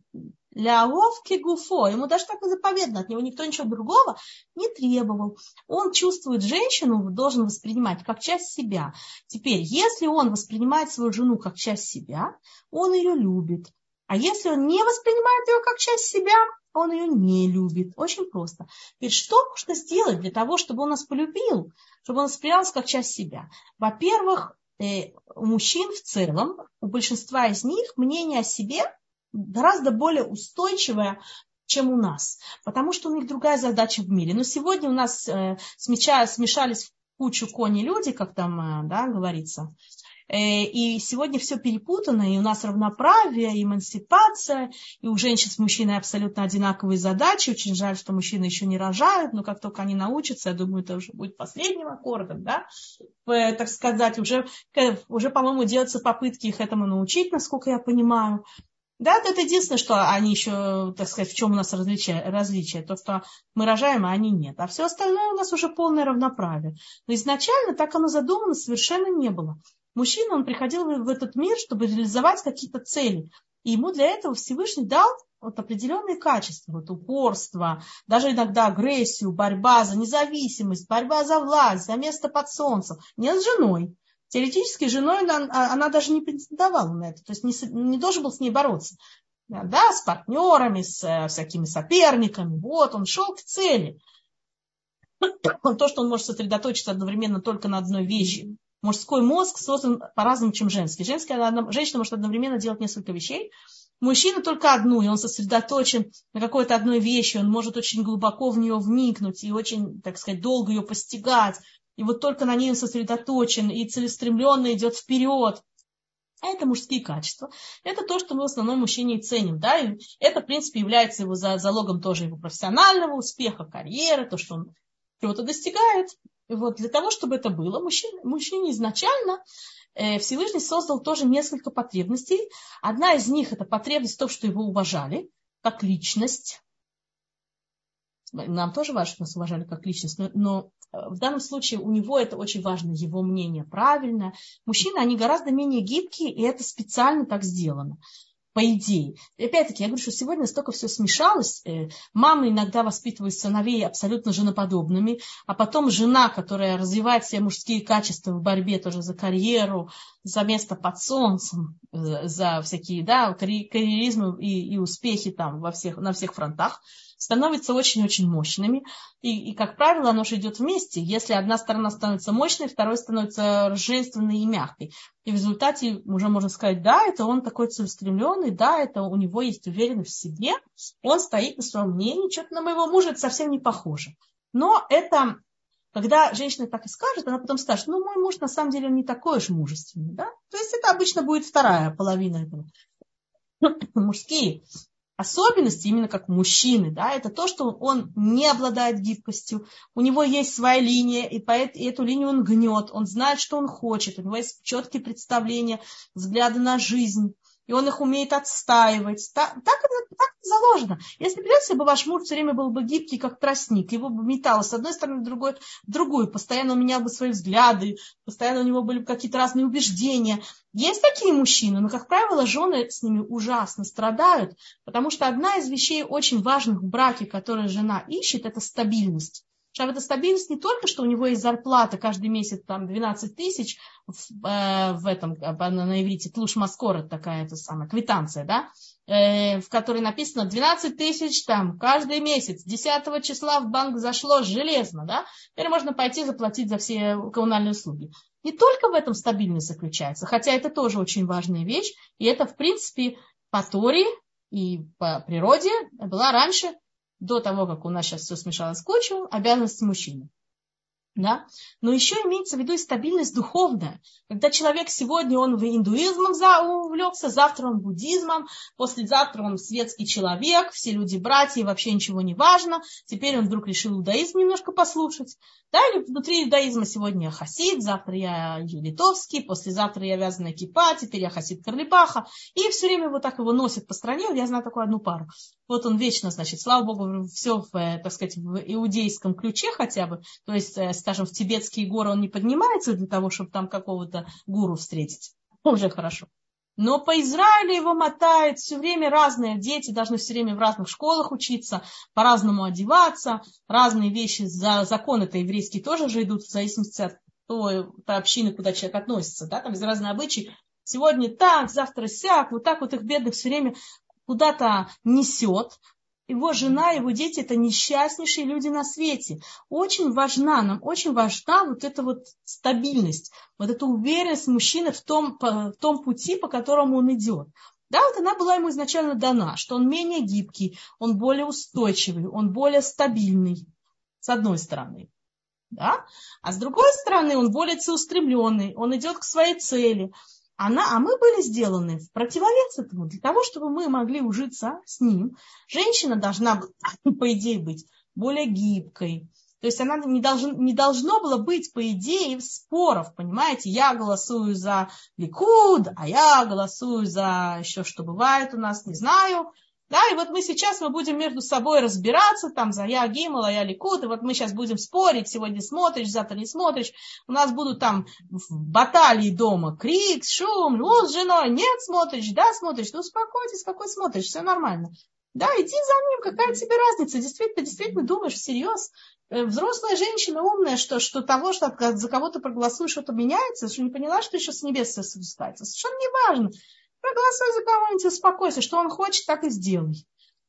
лявовки гуфо. Ему даже так и заповедано, от него никто ничего другого не требовал. Он чувствует женщину, должен воспринимать как часть себя. Теперь, если он воспринимает свою жену как часть себя, он ее любит. А если он не воспринимает ее как часть себя, он ее не любит. Очень просто. Ведь что нужно сделать для того, чтобы он нас полюбил, чтобы он воспринимался как часть себя? Во-первых, у мужчин в целом, у большинства из них мнение о себе гораздо более устойчивое, чем у нас, потому что у них другая задача в мире. Но сегодня у нас э, смешались в кучу кони люди, как там э, да, говорится, э, и сегодня все перепутано, и у нас равноправие, эмансипация, и у женщин с мужчиной абсолютно одинаковые задачи. Очень жаль, что мужчины еще не рожают, но как только они научатся, я думаю, это уже будет последним аккордом, да, э, так сказать, уже, э, уже, по-моему, делаются попытки их этому научить, насколько я понимаю. Да, это единственное, что они еще, так сказать, в чем у нас различие, различие. То, что мы рожаем, а они нет. А все остальное у нас уже полное равноправие. Но изначально так оно задумано совершенно не было. Мужчина, он приходил в этот мир, чтобы реализовать какие-то цели. И ему для этого Всевышний дал вот определенные качества. Вот упорство, даже иногда агрессию, борьба за независимость, борьба за власть, за место под солнцем. Не с женой. Теоретически женой она, она даже не претендовала на это, то есть не, не должен был с ней бороться. Да, с партнерами, с э, всякими соперниками. Вот, он шел к цели. То, что он может сосредоточиться одновременно только на одной вещи. Мужской мозг создан по-разному, чем женский. женский. Женщина может одновременно делать несколько вещей. Мужчина только одну, и он сосредоточен на какой-то одной вещи, он может очень глубоко в нее вникнуть и очень, так сказать, долго ее постигать. И вот только на ней он сосредоточен и целеустремленно идет вперед. А это мужские качества. Это то, что мы в основном мужчине и ценим. Да? И это, в принципе, является его залогом тоже его профессионального успеха, карьеры, то, что он чего-то достигает. И вот для того, чтобы это было, мужчине, мужчине изначально э, Всевышний создал тоже несколько потребностей. Одна из них – это потребность в том, что его уважали как личность. Нам тоже важно, что нас уважали как личность, но, но в данном случае у него это очень важно, его мнение правильное. Мужчины, они гораздо менее гибкие, и это специально так сделано, по идее. И опять-таки, я говорю, что сегодня настолько все смешалось. Мамы иногда воспитывают сыновей абсолютно женоподобными, а потом жена, которая развивает все мужские качества в борьбе тоже за карьеру, за место под солнцем, за всякие, да, карьеризмы и, и успехи там во всех, на всех фронтах, становятся очень-очень мощными. И, и, как правило, оно же идет вместе. Если одна сторона становится мощной, вторая становится женственной и мягкой. И в результате уже можно сказать, да, это он такой целеустремленный, да, это у него есть уверенность в себе, он стоит на своем мнении, что-то на моего мужа это совсем не похоже. Но это, когда женщина так и скажет, она потом скажет, ну, мой муж на самом деле он не такой уж мужественный, да. То есть это обычно будет вторая половина этого. Мужские особенности, именно как мужчины, да, это то, что он не обладает гибкостью, у него есть своя линия, и по эту линию он гнет, он знает, что он хочет, у него есть четкие представления, взгляды на жизнь, и он их умеет отстаивать. Так, так, это, так это заложено. Если придется, бы ваш муж все время был бы гибкий, как тростник, его бы метало с одной стороны в другой, в другую, постоянно он менял бы свои взгляды, постоянно у него были бы какие-то разные убеждения. Есть такие мужчины, но, как правило, жены с ними ужасно страдают, потому что одна из вещей очень важных в браке, которую жена ищет, это стабильность. Сейчас эта стабильность не только, что у него есть зарплата каждый месяц там двенадцать тысяч в, э, в этом, на иврите, тлуш маскор, это такая это самая квитанция, да, э, в которой написано двенадцать тысяч там каждый месяц, десятого числа в банк зашло железно, да, теперь можно пойти заплатить за все коммунальные услуги. Не только в этом стабильность заключается, хотя это тоже очень важная вещь, и это, в принципе, по Торе и по природе была раньше, до того, как у нас сейчас все смешалось в кучу, обязанности мужчины. Да? Но еще имеется в виду и стабильность духовная. Когда человек сегодня он в индуизмом увлекся, завтра он буддизмом, послезавтра он светский человек, все люди братья, и вообще ничего не важно. Теперь он вдруг решил иудаизм немножко послушать. Да, или внутри иудаизма сегодня я хасид, завтра я литовский, послезавтра я вязаная кипа, теперь я хасид Карлипаха. И все время вот так его носят по стране. Я знаю такую одну пару. Вот он вечно, значит, слава богу, все, в, так сказать, в иудейском ключе хотя бы. То есть, скажем, в тибетские горы он не поднимается для того, чтобы там какого-то гуру встретить. Уже хорошо. Но по Израилю его мотает все время разные. Дети должны все время в разных школах учиться, по-разному одеваться. Разные вещи, законы-то еврейские тоже же идут в зависимости от той, той общины, куда человек относится. Да? Там есть разные обычаи. Сегодня так, завтра сяк. Вот так вот их бедных все время куда-то несет. Его жена, его дети – это несчастнейшие люди на свете. Очень важна, нам очень важна вот эта вот стабильность, вот эта уверенность мужчины в том, в том пути, по которому он идет. Да, вот она была ему изначально дана, что он менее гибкий, он более устойчивый, он более стабильный, с одной стороны. Да? А с другой стороны, он более целеустремленный, он идет к своей цели. Она, а мы были сделаны в противовес этому, для того, чтобы мы могли ужиться с ним. Женщина должна, по идее, быть более гибкой. То есть она не, должен, не должно было быть, по идее, споров, понимаете. Я голосую за Ликуд, а я голосую за еще что бывает у нас, не знаю. Да, и вот мы сейчас мы будем между собой разбираться, там, за я Гимл, а я Ликуд, и вот мы сейчас будем спорить, сегодня смотришь, завтра не смотришь, у нас будут там баталии дома, крик, шум, ну, с женой, нет, смотришь, да, смотришь, ну, успокойтесь, какой смотришь, все нормально. Да, иди за ним, какая тебе разница, действительно, действительно думаешь всерьез. Взрослая женщина умная, что, что того, что за кого-то проголосуешь, что-то меняется, что не поняла, что еще с небес спускается, совершенно не важно. Проголосуй за кого-нибудь, успокойся, что он хочет, так и сделай.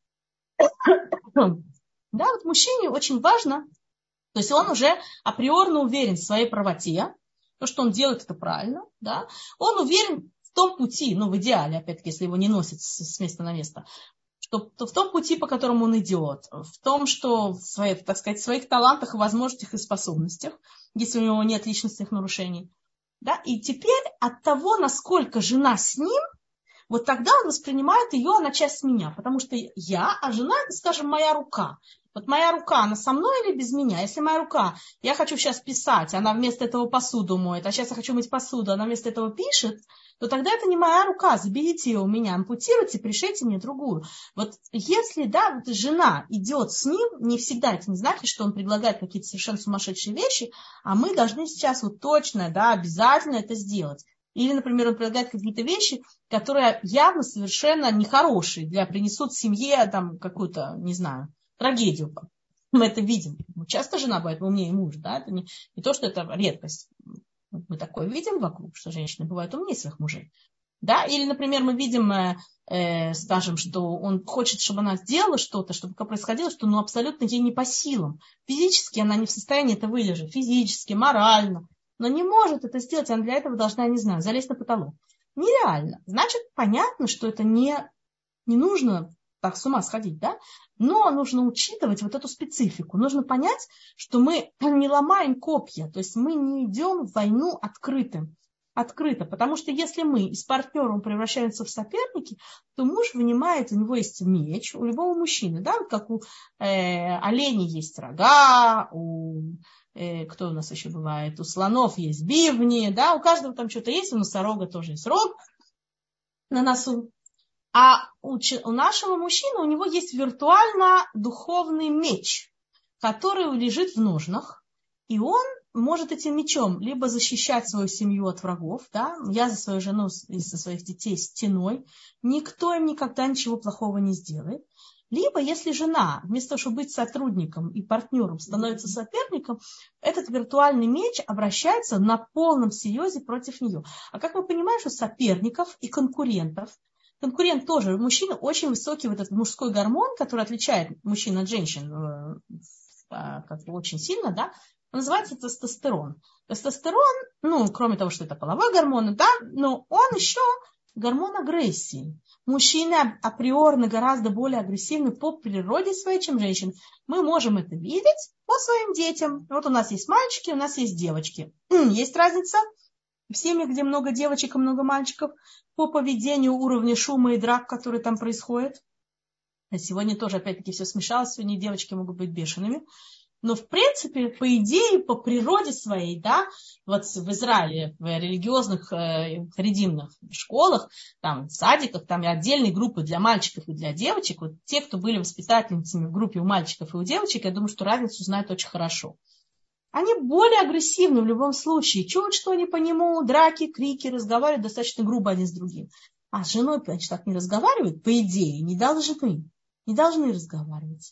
Да, вот мужчине очень важно, то есть он уже априорно уверен в своей правоте, то, что он делает, это правильно, да, он уверен в том пути, ну, в идеале, опять-таки, если его не носит с места на место, что в том пути, по которому он идет, в том, что в своих, так сказать, в своих талантах и возможностях и способностях, если у него нет личностных нарушений, да, и теперь от того, насколько жена с ним, вот тогда он воспринимает ее, она часть меня, потому что я, а жена, это, скажем, моя рука. Вот моя рука, она со мной или без меня? Если моя рука, я хочу сейчас писать, она вместо этого посуду моет, а сейчас я хочу мыть посуду, она вместо этого пишет, то тогда это не моя рука, заберите ее у меня, ампутируйте, пришейте мне другую. Вот если, да, вот жена идет с ним, не всегда это не значит, что он предлагает какие-то совершенно сумасшедшие вещи, а мы должны сейчас вот точно, да, обязательно это сделать. Или, например, он предлагает какие-то вещи, которые явно совершенно нехорошие, для принесут семье там какую-то, не знаю, трагедию. Мы это видим. Часто жена бывает умнее мужа, да, это не, не то, что это редкость. Мы такое видим вокруг, что женщины бывают умнее своих мужей. Да? Или, например, мы видим, э, э, скажем, что он хочет, чтобы она сделала что-то, чтобы происходило, что ну, абсолютно ей не по силам. Физически она не в состоянии это выдержать, физически, морально. Но не может это сделать, она для этого должна, не знаю, залезть на потолок. Нереально. Значит, понятно, что это не, не нужно так с ума сходить, да? Но нужно учитывать вот эту специфику. Нужно понять, что мы не ломаем копья, то есть мы не идем в войну открытым. открыто. Потому что если мы с партнером превращаемся в соперники, то муж вынимает, у него есть меч, у любого мужчины, да, вот как у э, оленей есть рога, у э, кто у нас еще бывает, у слонов есть бивни, да, у каждого там что-то есть, у носорога тоже есть рог на носу. А у, у нашего мужчины, у него есть виртуально духовный меч, который лежит в ножнах, и он может этим мечом либо защищать свою семью от врагов, да, я за свою жену и за своих детей стеной, никто им никогда ничего плохого не сделает. Либо, если жена, вместо того, чтобы быть сотрудником и партнером, становится соперником, этот виртуальный меч обращается на полном серьезе против нее. А как мы понимаем, что соперников и конкурентов, конкурент тоже, у мужчины очень высокий вот этот мужской гормон, который отличает мужчин от женщин как бы очень сильно, да, он называется тестостерон. Тестостерон, ну, кроме того, что это половой гормон, да, но он еще гормон агрессии. Мужчины априорно гораздо более агрессивны по природе своей, чем женщины. Мы можем это видеть по своим детям. Вот у нас есть мальчики, у нас есть девочки. Есть разница в семьях, где много девочек и много мальчиков, по поведению, уровня шума и драк, которые там происходят. Сегодня тоже, опять-таки, все смешалось. Сегодня девочки могут быть бешеными. Но, в принципе, по идее, по природе своей, да, вот в Израиле, в религиозных, э, харидимных школах, там, в садиках, там и отдельные группы для мальчиков и для девочек. Вот те, кто были воспитательницами в группе у мальчиков и у девочек, я думаю, что разницу знают очень хорошо. Они более агрессивны в любом случае. Чуть что не по нему, драки, крики, разговаривают достаточно грубо один с другим. А с женой, значит, так не разговаривают, по идее, не должны. Не должны разговаривать.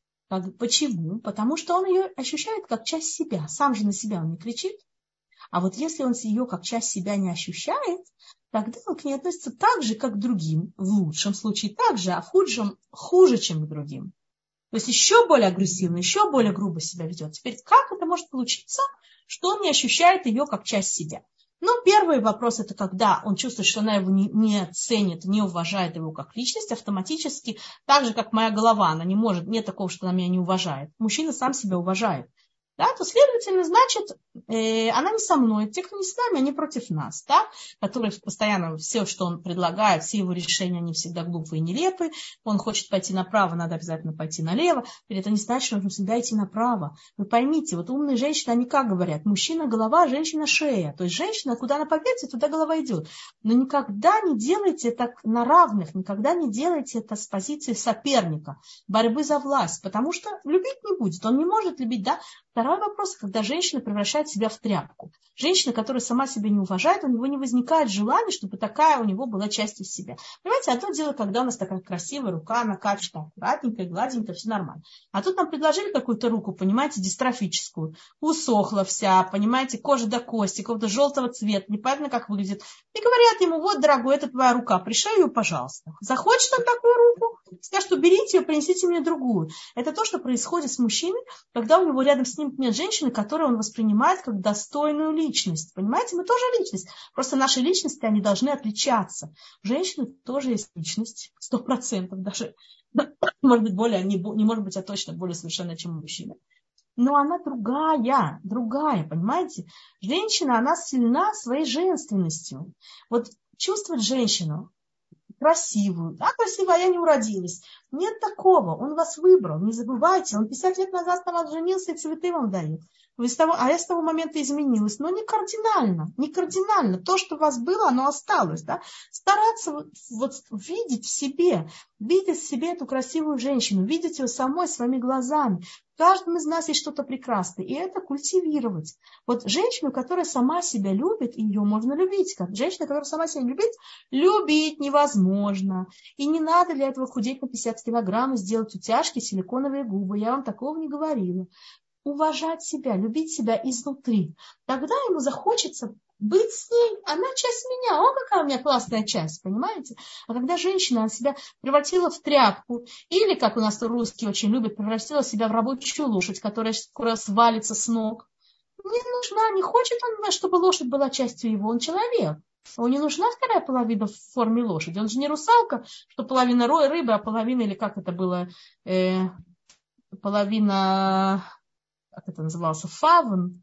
Почему? Потому что он ее ощущает как часть себя. Сам же на себя он не кричит. А вот если он ее как часть себя не ощущает, тогда он к ней относится так же, как к другим. В лучшем случае так же, а в худшем хуже, чем к другим. То есть еще более агрессивно, еще более грубо себя ведет. Теперь как это может получиться, что он не ощущает ее как часть себя? Ну, первый вопрос, это когда он чувствует, что она его не, не ценит, не уважает его как личность, автоматически, так же, как моя голова, она не может, нет такого, что она меня не уважает. Мужчина сам себя уважает. Да, то, следовательно, значит, э, она не со мной. Те, кто не с нами, они против нас. Да, которые постоянно все, что он предлагает, все его решения, они всегда глупые и нелепые. Он хочет пойти направо, надо обязательно пойти налево. И это не значит, что нужно всегда идти направо. Вы поймите, вот умные женщины, они как говорят? Мужчина голова, женщина шея. То есть женщина, куда она повернется, туда голова идет. Но никогда не делайте это на равных, никогда не делайте это с позиции соперника, борьбы за власть. Потому что любить не будет. Он не может любить, да. Второй вопрос, когда женщина превращает себя в тряпку. Женщина, которая сама себя не уважает, у него не возникает желания, чтобы такая у него была частью себя. Понимаете, одно дело, когда у нас такая красивая рука, накачанная, аккуратненькая, гладенькая, все нормально. А тут нам предложили какую-то руку, понимаете, дистрофическую, усохла вся, понимаете, кожа до кости, какого-то желтого цвета, непонятно как выглядит. И говорят ему: вот, дорогой, это твоя рука, пришей ее, пожалуйста. Захочет он такую руку, скажет, что берите ее, принесите мне другую. Это то, что происходит с мужчиной, когда у него рядом с ним нет женщины, которую он воспринимает как достойную личность. Понимаете, мы тоже личность. Просто наши личности, они должны отличаться. У женщины тоже есть личность, сто процентов даже. Может быть, более, не, не может быть, а точно более совершенная, чем у мужчины. Но она другая, другая, понимаете? Женщина, она сильна своей женственностью. Вот чувствовать женщину красивую, да, красивая, я не уродилась. Нет такого, он вас выбрал, не забывайте, он пятьдесят лет назад на вас женился и цветы вам дает. Вы с того, а я с того момента изменилась, но не кардинально, не кардинально. То, что у вас было, оно осталось. Да? Стараться вот, вот видеть в себе, видеть в себе эту красивую женщину, видеть ее самой своими глазами. В каждом из нас есть что-то прекрасное, и это культивировать. Вот женщину, которая сама себя любит, ее можно любить. Как женщина, которая сама себя любит, любить невозможно. И не надо для этого худеть на пятьдесят килограмм и сделать утяжки, силиконовые губы. Я вам такого не говорила. Уважать себя, любить себя изнутри. Тогда ему захочется быть с ней. Она часть меня. О, какая у меня классная часть, понимаете? А когда женщина себя превратила в тряпку, или, как у нас русские очень любят, превратила себя в рабочую лошадь, которая скоро свалится с ног, не нужна, не хочет он, чтобы лошадь была частью его. Он человек. Ему не нужна вторая половина в форме лошади. Он же не русалка, что половина рыбы, а половина, или как это было, э, половина... как это назывался, фавн,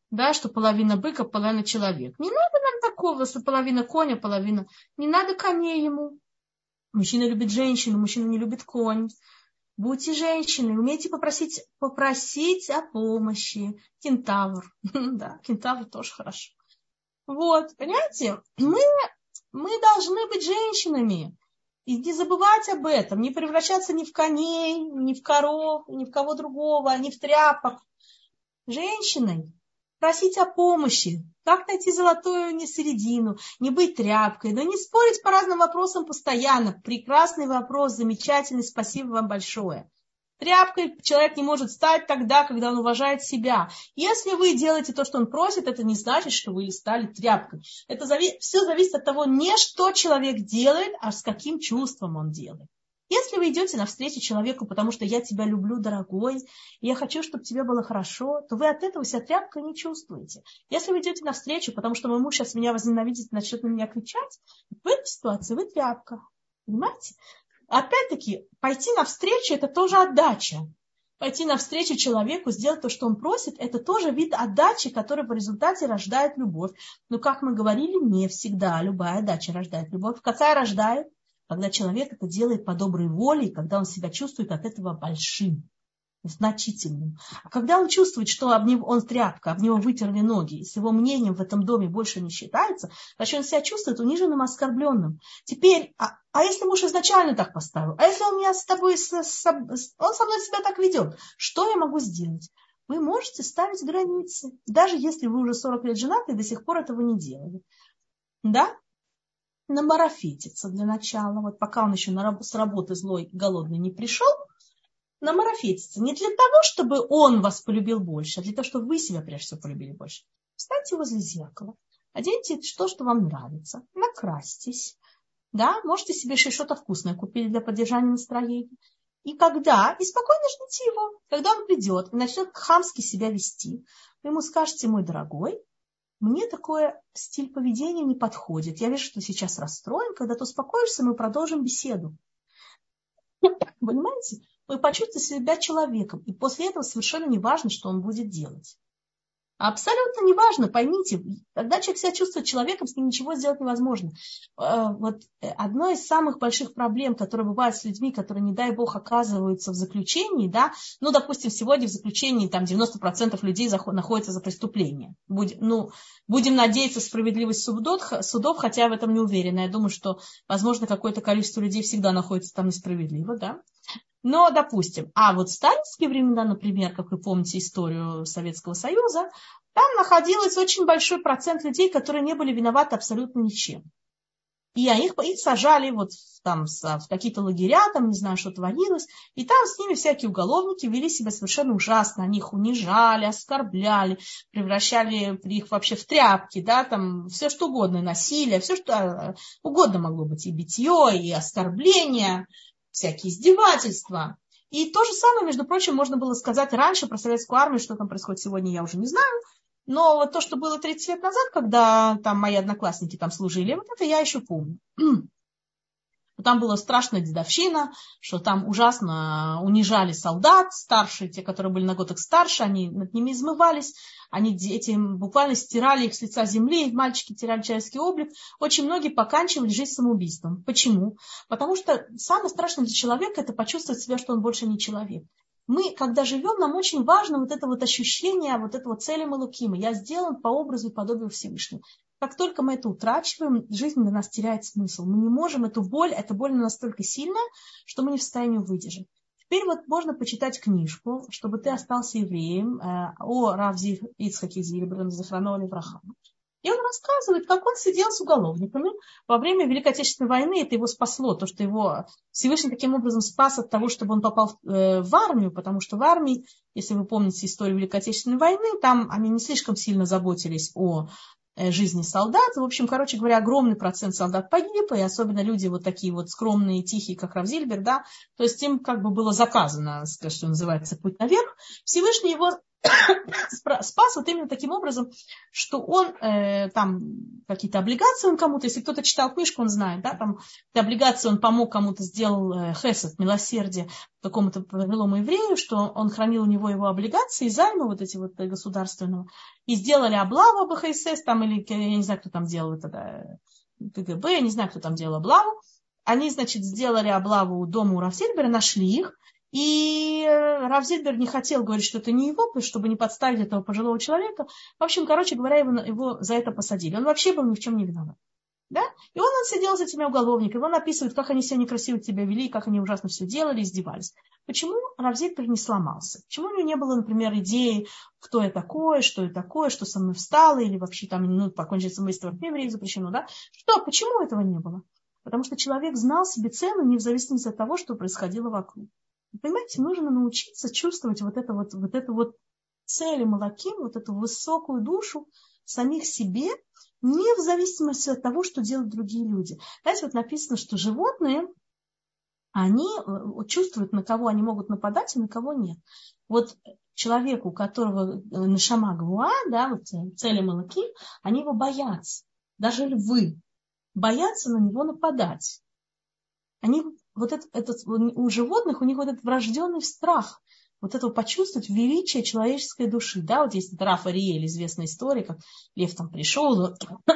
да, что половина быка, половина человек. Не надо нам такого, что половина коня, половина... Не надо коней ему. Мужчина любит женщину, мужчина не любит конь. Будьте женщиной, умейте попросить, попросить о помощи. Кентавр. Да, кентавр тоже хорошо. Вот, понимаете, мы, мы должны быть женщинами. И не забывать об этом, не превращаться ни в коней, ни в коров, ни в кого другого, ни в тряпок. Женщиной просить о помощи, как найти золотую середину, не быть тряпкой, но не спорить по разным вопросам постоянно. Прекрасный вопрос, замечательный, спасибо вам большое. Тряпкой человек не может стать тогда, когда он уважает себя. Если вы делаете то, что он просит, это не значит, что вы стали тряпкой. Это зави- все зависит от того, не что человек делает, а с каким чувством он делает. Если вы идете навстречу человеку, потому что я тебя люблю, дорогой, и я хочу, чтобы тебе было хорошо, то вы от этого себя тряпкой не чувствуете. Если вы идете навстречу, потому что мой муж сейчас меня возненавидит и начнет на меня кричать, в этой ситуации вы тряпка. Понимаете? Опять-таки, пойти навстречу – это тоже отдача. Пойти навстречу человеку, сделать то, что он просит, это тоже вид отдачи, который в результате рождает любовь. Но, как мы говорили, не всегда любая отдача рождает любовь. Какая рождает? Когда человек это делает по доброй воле, когда он себя чувствует от этого большим, значительным. А когда он чувствует, что об него, он тряпка, об него вытерли ноги, и с его мнением в этом доме больше не считается, значит, он себя чувствует униженным, оскорбленным. Теперь, а, а если муж изначально так поставил? А если он меня с тобой, с, с, он со мной себя так ведет? Что я могу сделать? Вы можете ставить границы, даже если вы уже сорок лет женаты и до сих пор этого не делали. Да? Намарафетиться для начала. Вот пока он еще на, с работы злой, голодный не пришел, намарафетиться. Не для того, чтобы он вас полюбил больше, а для того, чтобы вы себя прежде всего полюбили больше. Встаньте возле зеркала, оденьте то, что вам нравится, накрасьтесь. Да, можете себе еще что-то вкусное купить для поддержания настроения. И когда, и спокойно ждите его, когда он придет и начнет хамски себя вести, вы ему скажете: мой дорогой, мне такой стиль поведения не подходит. Я вижу, что ты сейчас расстроен. Когда ты успокоишься, мы продолжим беседу. Понимаете? Вы почувствуете себя человеком. И после этого совершенно не важно, что он будет делать. Абсолютно не важно, поймите. Когда человек себя чувствует человеком, с ним ничего сделать невозможно. Вот одно из самых больших проблем, которые бывают с людьми, которые, не дай бог, оказываются в заключении, да, ну, допустим, сегодня в заключении там девяносто процентов людей находятся за преступление. Будем, ну, будем надеяться в справедливость судов, судов, хотя в этом не уверена. Я думаю, что, возможно, какое-то количество людей всегда находится там несправедливо, да. Но, допустим, а вот в сталинские времена, например, как вы помните историю Советского Союза, там находилось очень большой процент людей, которые не были виноваты абсолютно ничем. И их, их сажали вот там в какие-то лагеря, там не знаю, что творилось, и там с ними всякие уголовники вели себя совершенно ужасно, они их унижали, оскорбляли, превращали их вообще в тряпки, да, там все что угодно, насилие, все что угодно могло быть, и битье, и оскорбление, всякие издевательства. И то же самое, между прочим, можно было сказать раньше про советскую армию, что там происходит сегодня, я уже не знаю. Но вот то, что было тридцать лет назад, когда там мои одноклассники там служили, вот это я еще помню. Там была страшная дедовщина, что там ужасно унижали солдат, старшие, те, которые были на год их старше, они над ними измывались, они этим буквально стирали их с лица земли, мальчики теряли человеческий облик. Очень многие поканчивали жизнь самоубийством. Почему? Потому что самое страшное для человека – это почувствовать себя, что он больше не человек. Мы, когда живем, нам очень важно вот это вот ощущение, вот этого цели Малукима. Я сделан по образу и подобию Всевышнего. Как только мы это утрачиваем, жизнь для нас теряет смысл. Мы не можем эту боль, эта боль настолько сильная, что мы не в состоянии выдержать. Теперь вот можно почитать книжку, чтобы ты остался евреем, э, о Рав Ицхаке Зильбером, Зихроно левраха. И он рассказывает, как он сидел с уголовниками во время Великой Отечественной войны. Это его спасло, то, что его Всевышний таким образом спас от того, чтобы он попал в, э, в армию, потому что в армии, если вы помните историю Великой Отечественной войны, там они не слишком сильно заботились о жизни солдат. В общем, короче говоря, огромный процент солдат погиб, и особенно люди вот такие вот скромные, тихие, как Рав Зильбер, да, то есть им как бы было заказано, что называется, путь наверх. Всевышний его спас вот именно таким образом, что он э, там какие-то облигации он кому-то, если кто-то читал книжку, он знает, да, там облигации он помог кому-то, сделал э, хесед, милосердие какому-то пожилому еврею, что он хранил у него его облигации, займы вот эти вот государственного, и сделали облаву об ХСС, там, или я не знаю, кто там делал это, да, КГБ, я не знаю, кто там делал облаву. Они, значит, сделали облаву дома у Рав Зильбера, нашли их. И Рав Зильбер не хотел говорить, что это не его, чтобы не подставить этого пожилого человека. В общем, короче говоря, его, его за это посадили. Он вообще был ни в чем не виноват. Да? И он, он сидел с этими уголовниками, он описывает, как они себя некрасиво себя вели, как они ужасно все делали, издевались. Почему Рав Зильбер не сломался? Почему у него не было, например, идеи, кто я такой, что я такое, что со мной встало, или вообще там ну, покончить самоубийство в евреев запрещено, да? Что? Почему этого не было? Потому что человек знал себе цену, не в зависимости от того, что происходило вокруг. Вы понимаете, нужно научиться чувствовать вот это вот, вот эту вот цель молоким, вот эту высокую душу самих себе, не в зависимости от того, что делают другие люди. Знаете, вот написано, что животные, они чувствуют, на кого они могут нападать, и на кого нет. Вот человеку, у которого нешама гвуа, да, вот цели молоким, они его боятся. Даже львы боятся на него нападать. Они, вот это, это, у животных у них вот этот врожденный страх, вот этого почувствовать величие человеческой души. Да, вот есть Рав Ариэль, известная история, как лев там пришел,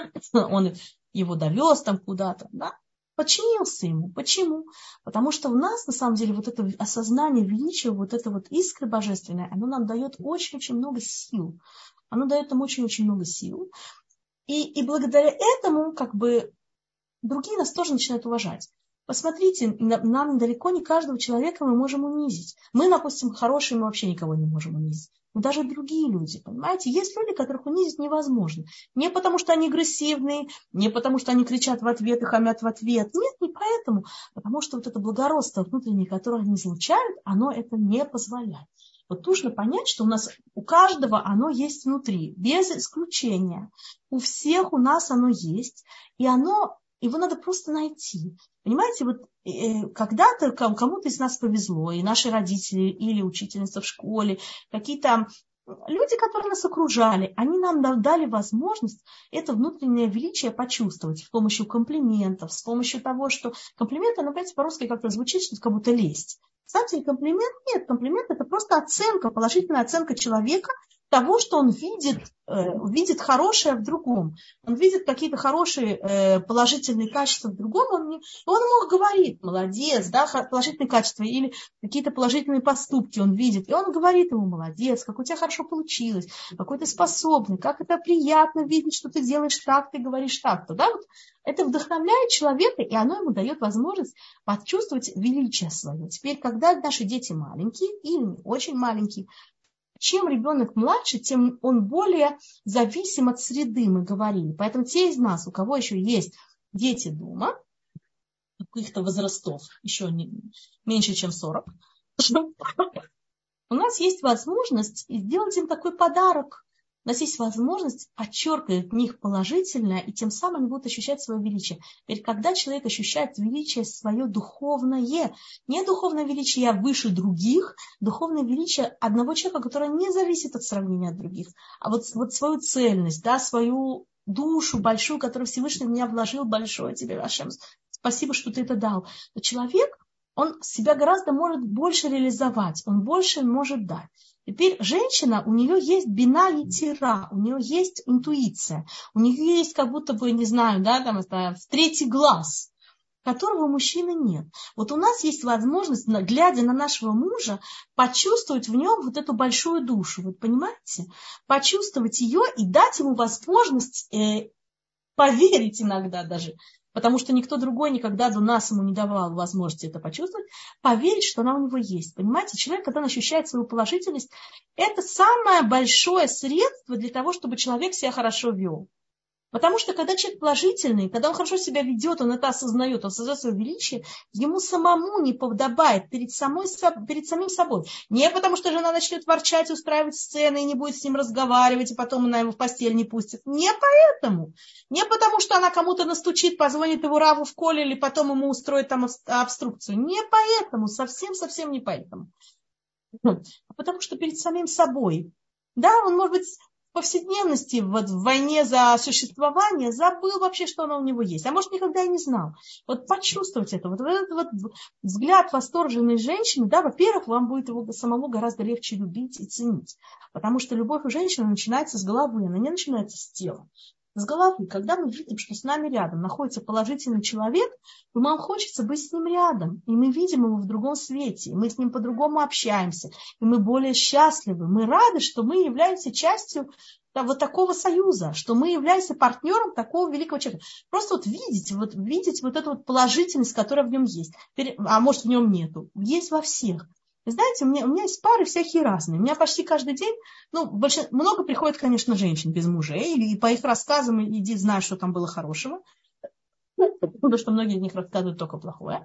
он его довез там куда-то, да, подчинился ему. Почему? Потому что у нас, на самом деле, вот это осознание величия, вот это вот искры божественное, оно нам дает очень-очень много сил. Оно дает нам очень-очень много сил. И, и благодаря этому, как бы, другие нас тоже начинают уважать. Посмотрите, нам далеко не каждого человека мы можем унизить. Мы, допустим, хорошие, мы вообще никого не можем унизить. Но даже другие люди, понимаете, есть люди, которых унизить невозможно. Не потому, что они агрессивные, не потому, что они кричат в ответ и хамят в ответ. Нет, не поэтому. Потому что вот это благородство внутреннее, которое они излучают, оно это не позволяет. Вот нужно понять, что у нас у каждого оно есть внутри, без исключения. У всех у нас оно есть, и оно, его надо просто найти. Понимаете, вот э, когда-то кому-то из нас повезло, и наши родители, или учительница в школе, какие-то люди, которые нас окружали, они нам дали возможность это внутреннее величие почувствовать с помощью комплиментов, с помощью того, что комплименты, ну, понимаете, по-русски как-то звучит, что это как будто лесть. Кстати, комплимент нет, комплимент это просто оценка, положительная оценка человека того, что он видит, э, видит хорошее в другом. Он видит какие-то хорошие э, положительные качества в другом, он, не, он ему говорит, молодец, да, положительные качества или какие-то положительные поступки он видит, и он говорит ему, молодец, как у тебя хорошо получилось, какой ты способный, как это приятно видеть, что ты делаешь так, ты говоришь так-то, да, вот это вдохновляет человека, и оно ему дает возможность почувствовать величие свое. Теперь, когда наши дети маленькие или очень маленькие, чем ребенок младше, тем он более зависим от среды, мы говорили. Поэтому те из нас, у кого еще есть дети дома, каких-то возрастов, еще не, меньше, чем сорок, у нас есть возможность сделать им такой подарок. У нас есть возможность подчеркивать в них положительное, и тем самым они будут ощущать свое величие. Ведь когда человек ощущает величие свое духовное, не духовное величие «я выше других», духовное величие одного человека, которое не зависит от сравнения от других, а вот, вот свою цельность, да, свою душу большую, которую Всевышний в меня вложил, большое тебе, Ашем, спасибо, что ты это дал. Но человек, он себя гораздо может больше реализовать, он больше может дать. Теперь женщина, у нее есть бина етира, у нее есть интуиция, у нее есть как будто бы, не знаю, да, там это третий глаз, которого у мужчины нет. Вот у нас есть возможность, глядя на нашего мужа, почувствовать в нем вот эту большую душу, вы понимаете? Почувствовать ее и дать ему возможность э, поверить иногда даже, потому что никто другой никогда до нас ему не давал возможности это почувствовать, поверить, что она у него есть. Понимаете, человек, когда он ощущает свою положительность, это самое большое средство для того, чтобы человек себя хорошо вел. Потому что когда человек положительный, когда он хорошо себя ведет, он это осознает, он осознает свое величие, ему самому не подобает перед, самой, перед самим собой. Не потому что жена начнет ворчать, устраивать сцены и не будет с ним разговаривать, и потом она его в постель не пустит. Не поэтому. Не потому что она кому-то настучит, позвонит его раву в коле или потом ему устроит там обструкцию. Не поэтому, совсем-совсем не поэтому. А потому что перед самим собой. Да, он, может быть, в повседневности, вот в войне за существование забыл вообще, что оно у него есть. А может, никогда и не знал. Вот почувствовать это. Вот этот вот взгляд восторженной женщины, да, во-первых, вам будет его самому гораздо легче любить и ценить. Потому что любовь у женщины начинается с головы, она не начинается с тела. С головы, когда мы видим, что с нами рядом находится положительный человек, то нам хочется быть с ним рядом, и мы видим его в другом свете, и мы с ним по-другому общаемся, и мы более счастливы, мы рады, что мы являемся частью да, вот такого союза, что мы являемся партнером такого великого человека. Просто вот видеть, вот видеть вот эту вот положительность, которая в нем есть, а может в нем нету, есть во всех. Вы знаете, у меня, у меня есть пары всякие разные. У меня почти каждый день, ну, больше, много приходит, конечно, женщин без мужей, и по их рассказам иди, знай, что там было хорошего. Потому что многие из них рассказывают только плохое.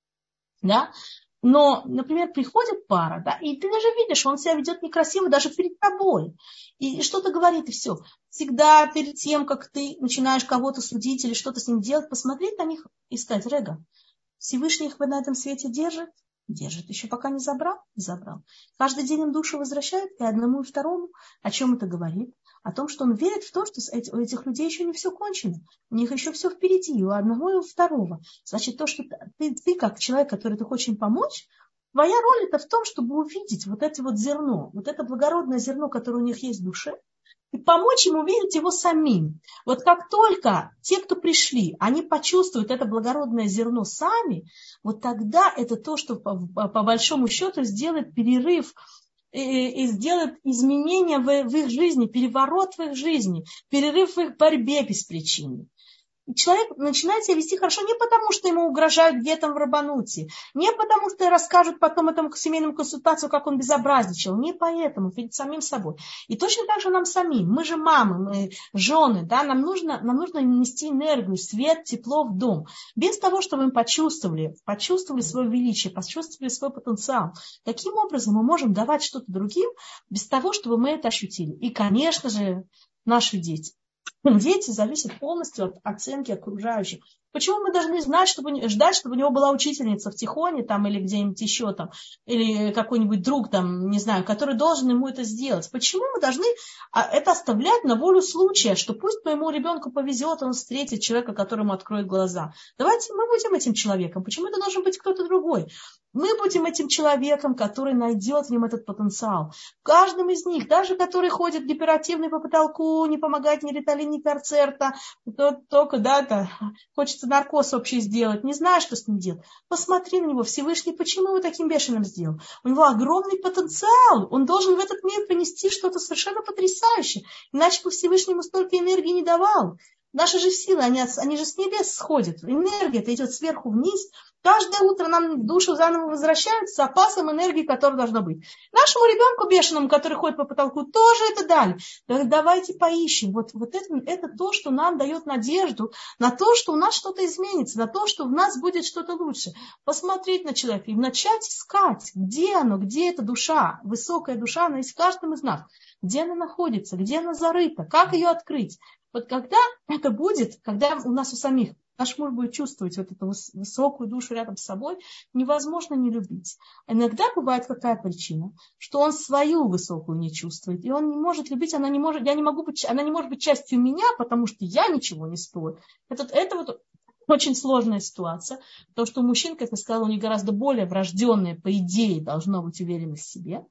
Да? Но, например, приходит пара, да, и ты даже видишь, он себя ведет некрасиво даже перед тобой. И что-то говорит, и все. Всегда перед тем, как ты начинаешь кого-то судить или что-то с ним делать, посмотреть на них и сказать: Рега, Всевышний их на этом свете держит. Держит, еще пока не забрал, не забрал. Каждый день он душу возвращает и одному, и второму. О чем это говорит? О том, что он верит в то, что у этих людей еще не все кончено. У них еще все впереди, и у одного, и у второго. Значит, то, что ты, ты как человек, который ты хочешь им помочь, твоя роль это в том, чтобы увидеть вот это вот зерно, вот это благородное зерно, которое у них есть в душе, и помочь им увидеть его самим. Вот как только те, кто пришли, они почувствуют это благородное зерно сами, вот тогда это то, что по, по большому счету сделает перерыв и, и сделает изменения в, в их жизни, переворот в их жизни, перерыв в их борьбе беспричинный. Человек начинает себя вести хорошо не потому, что ему угрожают где-то в рабануте, не потому, что расскажут потом этому семейному консультацию, как он безобразничал, не поэтому, перед самим собой. И точно так же нам самим, мы же мамы, мы жены, да, нам нужно, нам нужно нести энергию, свет, тепло в дом, без того, чтобы мы почувствовали, почувствовали свое величие, почувствовали свой потенциал. Каким образом мы можем давать что-то другим, без того, чтобы мы это ощутили? И, конечно же, наши дети. Дети зависят полностью от оценки окружающих. Почему мы должны знать, чтобы, ждать, чтобы у него была учительница в Тихоне там, или где-нибудь еще там, или какой-нибудь друг там, не знаю, который должен ему это сделать? Почему мы должны это оставлять на волю случая, что пусть моему ребенку повезет, он встретит человека, которому откроет глаза? Давайте мы будем этим человеком. Почему это должен быть кто-то другой? Мы будем этим человеком, который найдет в нем этот потенциал. В каждом из них, даже который ходит гиперактивный по потолку, не помогает ни риталин, ни карцерта, только да-то хочется наркоз общий сделать, не знаю, что с ним делать. Посмотри на него, Всевышний, почему его таким бешеным сделал? У него огромный потенциал, он должен в этот мир принести что-то совершенно потрясающее, иначе бы Всевышний ему столько энергии не давал. Наши же силы, они, они же с небес сходят, энергия-то идет сверху вниз. Каждое утро нам душу заново возвращают с запасом энергии, которая должна быть. Нашему ребенку бешеному, который ходит по потолку, тоже это дали. Давайте поищем. Вот, вот это, это то, что нам дает надежду на то, что у нас что-то изменится, на то, что в нас будет что-то лучше. Посмотреть на человека и начать искать, где оно, где эта душа, высокая душа, она есть в каждом из нас. Где она находится, где она зарыта, как ее открыть. Вот когда это будет, когда у нас у самих наш муж будет чувствовать вот эту высокую душу рядом с собой, невозможно не любить. Иногда бывает какая причина, что он свою высокую не чувствует, и он не может любить, она не может, я не могу быть, она не может быть частью меня, потому что я ничего не стою. Это, это вот очень сложная ситуация, потому что у мужчин, как я сказала, у них гораздо более врожденная, по идее, должна быть уверенность в себе.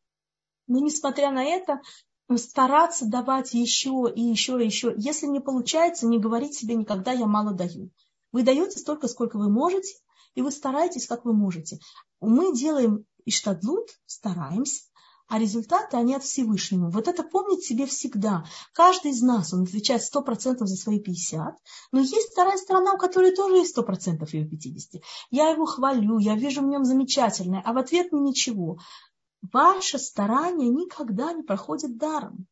Но несмотря на это, стараться давать еще и еще и еще. Если не получается, не говорить себе никогда «я мало даю». Вы даете столько, сколько вы можете, и вы стараетесь, как вы можете. Мы делаем иштадлут, стараемся, а результаты, они от Всевышнего. Вот это помнить себе всегда. Каждый из нас, он отвечает сто процентов за свои пятьдесят, но есть вторая сторона, у которой тоже есть сто процентов ее пятьдесят. Я его хвалю, я вижу в нем замечательное, а в ответ мне ничего. Ваше старание никогда не проходит даром.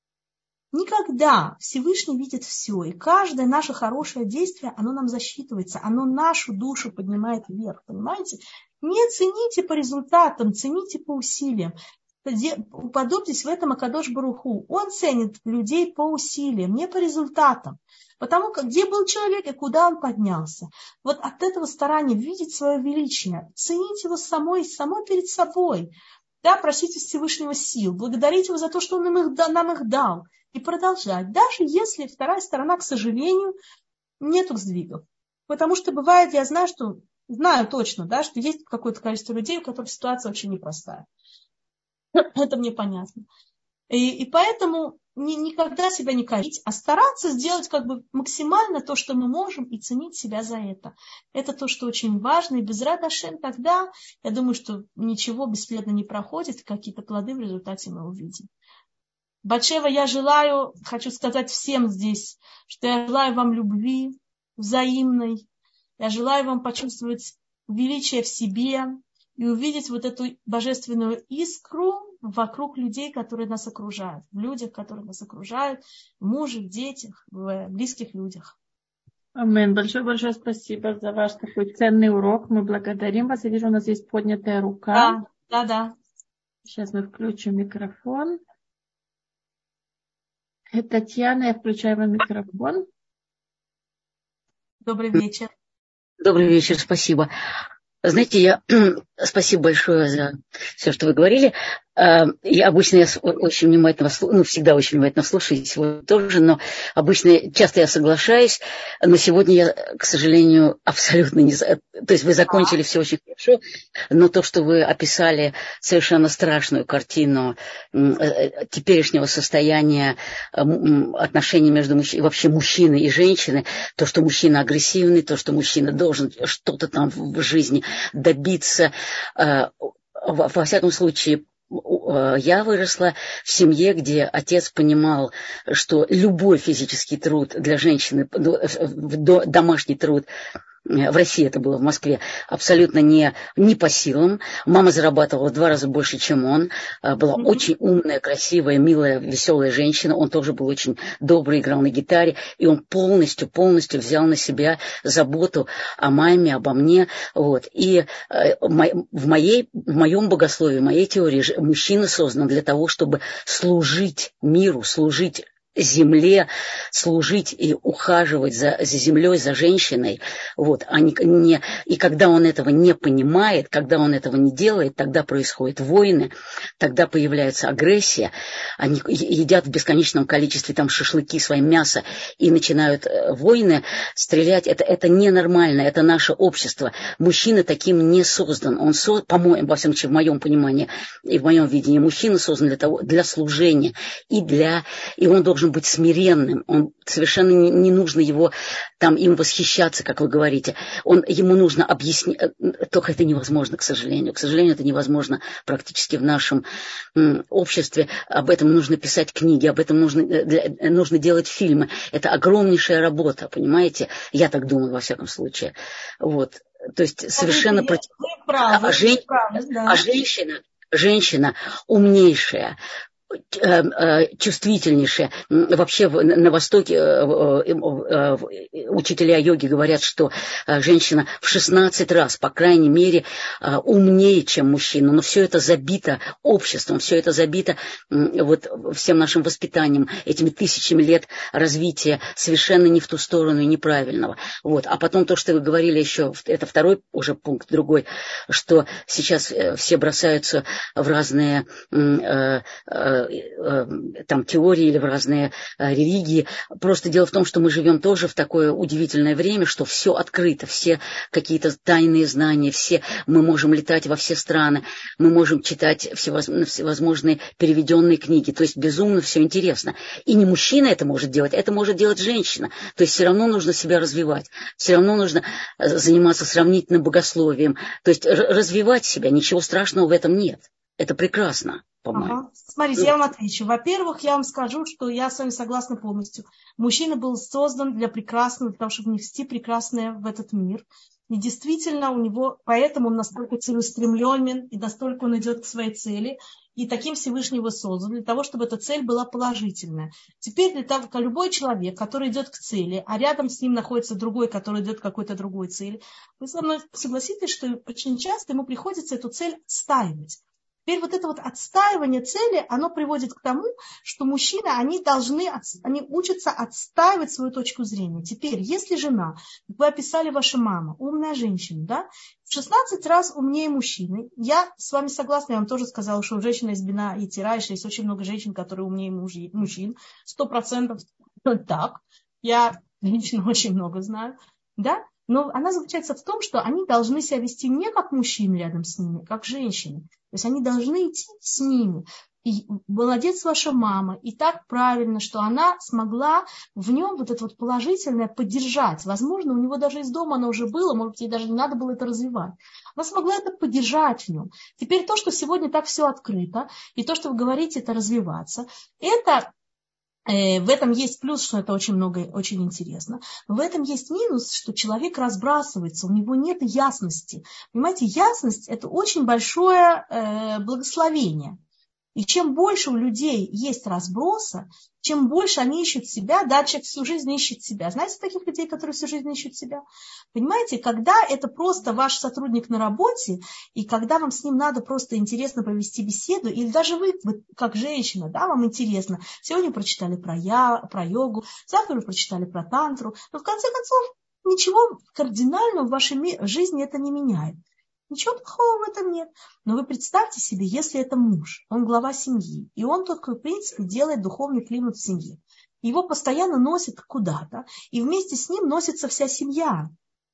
Никогда. Всевышний видит все. И каждое наше хорошее действие, оно нам засчитывается. Оно нашу душу поднимает вверх. Понимаете? Не цените по результатам, цените по усилиям. Уподобьтесь в этом Акадош Баруху. Он ценит людей по усилиям, не по результатам. Потому как где был человек и куда он поднялся. Вот от этого старания видеть свое величие, ценить его самой, самой перед собой. Да, просите Всевышнего сил, благодарить его за то, что он нам их, нам их дал. И продолжать, даже если вторая сторона, к сожалению, нету сдвигов. Потому что бывает, я знаю, что, знаю точно, да, что есть какое-то количество людей, у которых ситуация очень непростая. Это мне понятно. И, и поэтому ни, никогда себя не корить, а стараться сделать как бы максимально то, что мы можем, и ценить себя за это. Это то, что очень важно. И без Радашем тогда, я думаю, что ничего бесследно не проходит, какие-то плоды в результате мы увидим. Батшева, я желаю, хочу сказать всем здесь, что я желаю вам любви взаимной. Я желаю вам почувствовать величие в себе и увидеть вот эту божественную искру вокруг людей, которые нас окружают, в людях, которые нас окружают, в муже, в детях, в близких людях. Амин. Большое-большое спасибо за ваш такой ценный урок. Мы благодарим вас. Я вижу, у нас есть поднятая рука. Да, да, да. Сейчас мы включим микрофон. Татьяна, я включаю вам микрофон. Добрый вечер. Добрый вечер, спасибо. Знаете, я спасибо большое за все, что вы говорили. Я обычно я очень внимательно, ну, всегда очень внимательно слушаю, сегодня тоже, но обычно часто я соглашаюсь, но сегодня я, к сожалению, абсолютно не... То есть вы закончили все очень хорошо, но то, что вы описали совершенно страшную картину теперешнего состояния отношений между мужчиной, вообще мужчины и женщины, то, что мужчина агрессивный, то, что мужчина должен что-то там в жизни добиться, во всяком случае, я выросла в семье, где отец понимал, что любой физический труд для женщины, домашний труд, в России это было, в Москве, абсолютно не, не по силам. Мама зарабатывала в два раза больше, чем он. Была mm-hmm. очень умная, красивая, милая, веселая женщина. Он тоже был очень добрый, играл на гитаре. И он полностью, полностью взял на себя заботу о маме, обо мне. Вот. И в, моей, в моем богословии, в моей теории мужчина создан для того, чтобы служить миру, служить земле, служить и ухаживать за, за землей, за женщиной. Вот, а не, не, и когда он этого не понимает, когда он этого не делает, тогда происходят войны, тогда появляется агрессия, они едят в бесконечном количестве там шашлыки, свое мясо, и начинают войны стрелять. Это, это ненормально, это наше общество. Мужчина таким не создан. Он, со, по-моему, во всяком случае, в моем понимании и в моем видении, мужчина создан для того, для служения, и для, и он должен быть смиренным, он совершенно не, не нужно его там им восхищаться, как вы говорите. Он, ему нужно объяснить, только это невозможно, к сожалению. К сожалению, это невозможно практически в нашем м, обществе. Об этом нужно писать книги, об этом нужно, для, нужно делать фильмы. Это огромнейшая работа, понимаете? Я так думаю, во всяком случае. Вот. То есть совершенно против... А, жен... да. а женщина, женщина умнейшая, чувствительнейшая. Вообще на Востоке учителя йоги говорят, что женщина в шестнадцать раз, по крайней мере, умнее, чем мужчина. Но все это забито обществом, все это забито вот всем нашим воспитанием, этими тысячами лет развития совершенно не в ту сторону и неправильного. Вот. А потом то, что вы говорили еще, это второй уже пункт, другой, что сейчас все бросаются в разные там теории или в разные э, религии. Просто дело в том, что мы живем тоже в такое удивительное время, что все открыто, все какие-то тайные знания, все, мы можем летать во все страны, мы можем читать всевозможные, всевозможные переведенные книги. То есть безумно все интересно. И не мужчина это может делать, это может делать женщина. То есть все равно нужно себя развивать, все равно нужно заниматься сравнительным богословием. То есть развивать себя, ничего страшного в этом нет. Это прекрасно. Ага. Смотрите, я вам отвечу. Во-первых, я вам скажу, что я с вами согласна полностью. Мужчина был создан для прекрасного, для того, чтобы нести прекрасное в этот мир. И действительно у него, поэтому он настолько целеустремлен, и настолько он идет к своей цели. И таким Всевышний его создан, для того, чтобы эта цель была положительная. Теперь для того, как любой человек, который идет к цели, а рядом с ним находится другой, который идет к какой-то другой цели, вы со мной согласитесь, что очень часто ему приходится эту цель отстаивать. Теперь вот это вот отстаивание цели, оно приводит к тому, что мужчины, они должны, они учатся отстаивать свою точку зрения. Теперь, если жена, как вы описали, ваша мама, умная женщина, да, в шестнадцать раз умнее мужчины, я с вами согласна, я вам тоже сказала, что у женщины есть бина и тира, что есть очень много женщин, которые умнее мужчин, сто процентов так, я женщин очень много знаю, да, но она заключается в том, что они должны себя вести не как мужчины рядом с ними, как женщины. То есть они должны идти с ними. И молодец ваша мама. И так правильно, что она смогла в нем вот это вот положительное поддержать. Возможно, у него даже из дома оно уже было, может быть, ей даже не надо было это развивать. Она смогла это поддержать в нем. Теперь то, что сегодня так все открыто, и то, что вы говорите, это развиваться, это... В этом есть плюс, что это очень много, очень интересно. Но в этом есть минус, что человек разбрасывается, у него нет ясности. Понимаете, ясность – это очень большое э, благословение. И чем больше у людей есть разброса, чем больше они ищут себя, да, человек всю жизнь ищет себя. Знаете таких людей, которые всю жизнь ищут себя? Понимаете, когда это просто ваш сотрудник на работе, и когда вам с ним надо просто интересно провести беседу, или даже вы, вы как женщина, да, вам интересно, сегодня прочитали про, я, про йогу, завтра вы прочитали про тантру, но в конце концов ничего кардинального в вашей жизни это не меняет. Ничего плохого в этом нет. Но вы представьте себе, если это муж, он глава семьи, и он только, в принципе, делает духовный климат в семье. Его постоянно носят куда-то, и вместе с ним носится вся семья.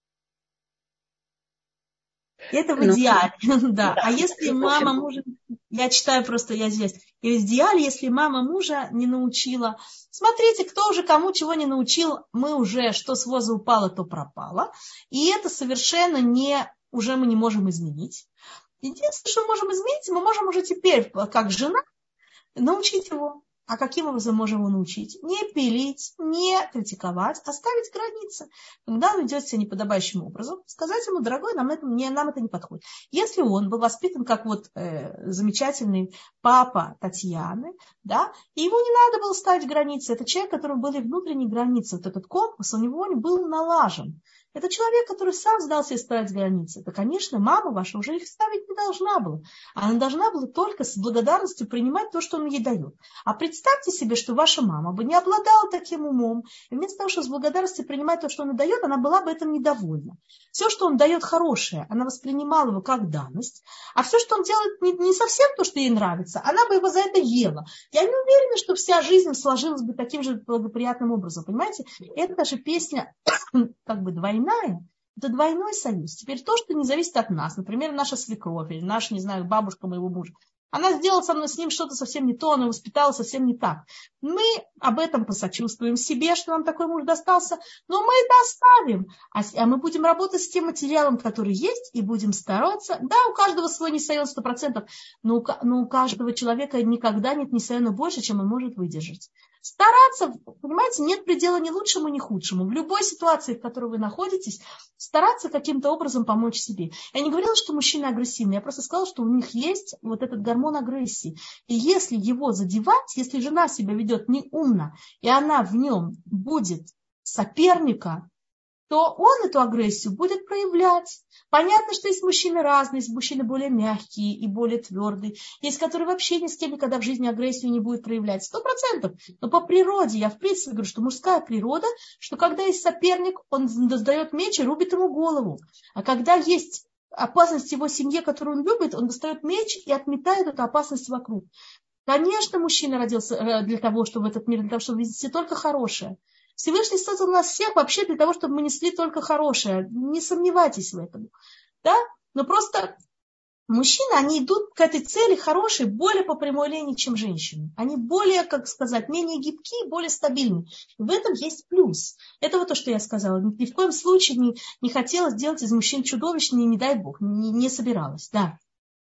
Это в идеале. Да. А если мама мужа, я читаю просто, я здесь, и в идеале, если мама мужа не научила, смотрите, кто уже кому чего не научил, мы уже, что с воза упало, то пропало. И это совершенно не... уже мы не можем изменить. Единственное, что мы можем изменить, мы можем уже теперь, как жена, научить его. А каким образом можем его научить? Не пилить, не критиковать, оставить границы. Когда он ведет себя неподобающим образом, сказать ему: дорогой, нам это не, нам это не подходит. Если он был воспитан как вот э, замечательный папа Татьяны, да, и ему не надо было ставить границы, это человек, у которого были внутренние границы, вот этот компас у него был налажен. Это человек, который сам сдал себе ставить границы. Это, конечно, мама ваша уже их ставить не должна была. Она должна была только с благодарностью принимать то, что он ей дает. А представьте себе, что ваша мама бы не обладала таким умом. И вместо того, чтобы с благодарностью принимать то, что он ей дает, она была бы этим недовольна. Все, что он дает хорошее, она воспринимала его как данность. А все, что он делает не, не совсем то, что ей нравится, она бы его за это ела. Я не уверена, что вся жизнь сложилась бы таким же благоприятным образом. Понимаете? Это даже песня как бы двойная. Это двойной союз. Теперь то, что не зависит от нас, например, наша свекровь или наша, не знаю, бабушка моего мужа, она сделала со мной с ним что-то совсем не то, она воспитала совсем не так. Мы об этом посочувствуем себе, что нам такой муж достался, но мы это оставим. А, а мы будем работать с тем материалом, который есть, и будем стараться. Да, у каждого свой несайон сто процентов, но у, но у каждого человека никогда нет несайона больше, чем он может выдержать. Стараться, понимаете, нет предела ни лучшему, ни худшему. В любой ситуации, в которой вы находитесь, стараться каким-то образом помочь себе. Я не говорила, что мужчины агрессивны, я просто сказала, что у них есть вот этот гормон агрессии. И если его задевать, если жена себя ведет неумно, и она в нем будет соперника, то он эту агрессию будет проявлять. Понятно, что есть мужчины разные, есть мужчины более мягкие и более твердые, есть, которые вообще ни с кем никогда в жизни агрессию не будут проявлять, сто процентов. Но по природе, я в принципе говорю, что мужская природа, что когда есть соперник, он достает меч и рубит ему голову. А когда есть опасность в его семье, которую он любит, он достает меч и отметает эту опасность вокруг. Конечно, мужчина родился для того, чтобы в этот мир, для того, чтобы видеть только хорошее. Всевышний создал нас всех вообще для того, чтобы мы несли только хорошее. Не сомневайтесь в этом. Да? Но просто мужчины, они идут к этой цели хорошей более по прямой линии, чем женщины. Они более, как сказать, менее гибкие, более стабильные. В этом есть плюс. Это вот то, что я сказала. Ни в коем случае не, не хотела сделать из мужчин чудовищные, не дай бог, не, не собиралась. Да.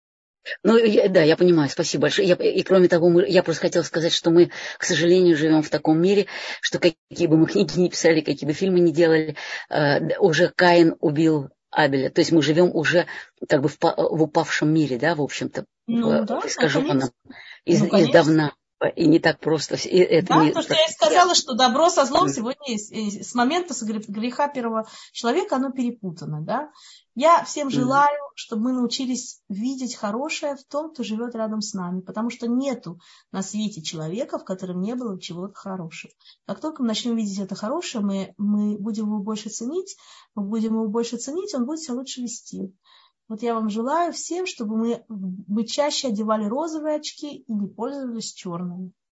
Ну, я, да, я понимаю, спасибо большое. Я, и кроме того, мы, я просто хотела сказать, что мы, к сожалению, живем в таком мире, что какие бы мы книги ни писали, какие бы фильмы ни делали, э, уже Каин убил Абеля. То есть мы живем уже как бы в, в упавшем мире, да, в общем-то, ну, в, да, искаженном, из, ну, издавна. И не так просто. И это да, не то, что я и сказала, что добро со злом сегодня с момента греха первого человека оно перепутано. Да? Я всем желаю, чтобы мы научились видеть хорошее в том, кто живет рядом с нами, потому что нету на свете человека, в котором не было чего-то хорошего. Как только мы начнем видеть это хорошее, мы, мы будем его больше ценить, мы будем его больше ценить, он будет себя лучше вести. Вот я вам желаю всем, чтобы мы, мы чаще одевали розовые очки и не пользовались черными.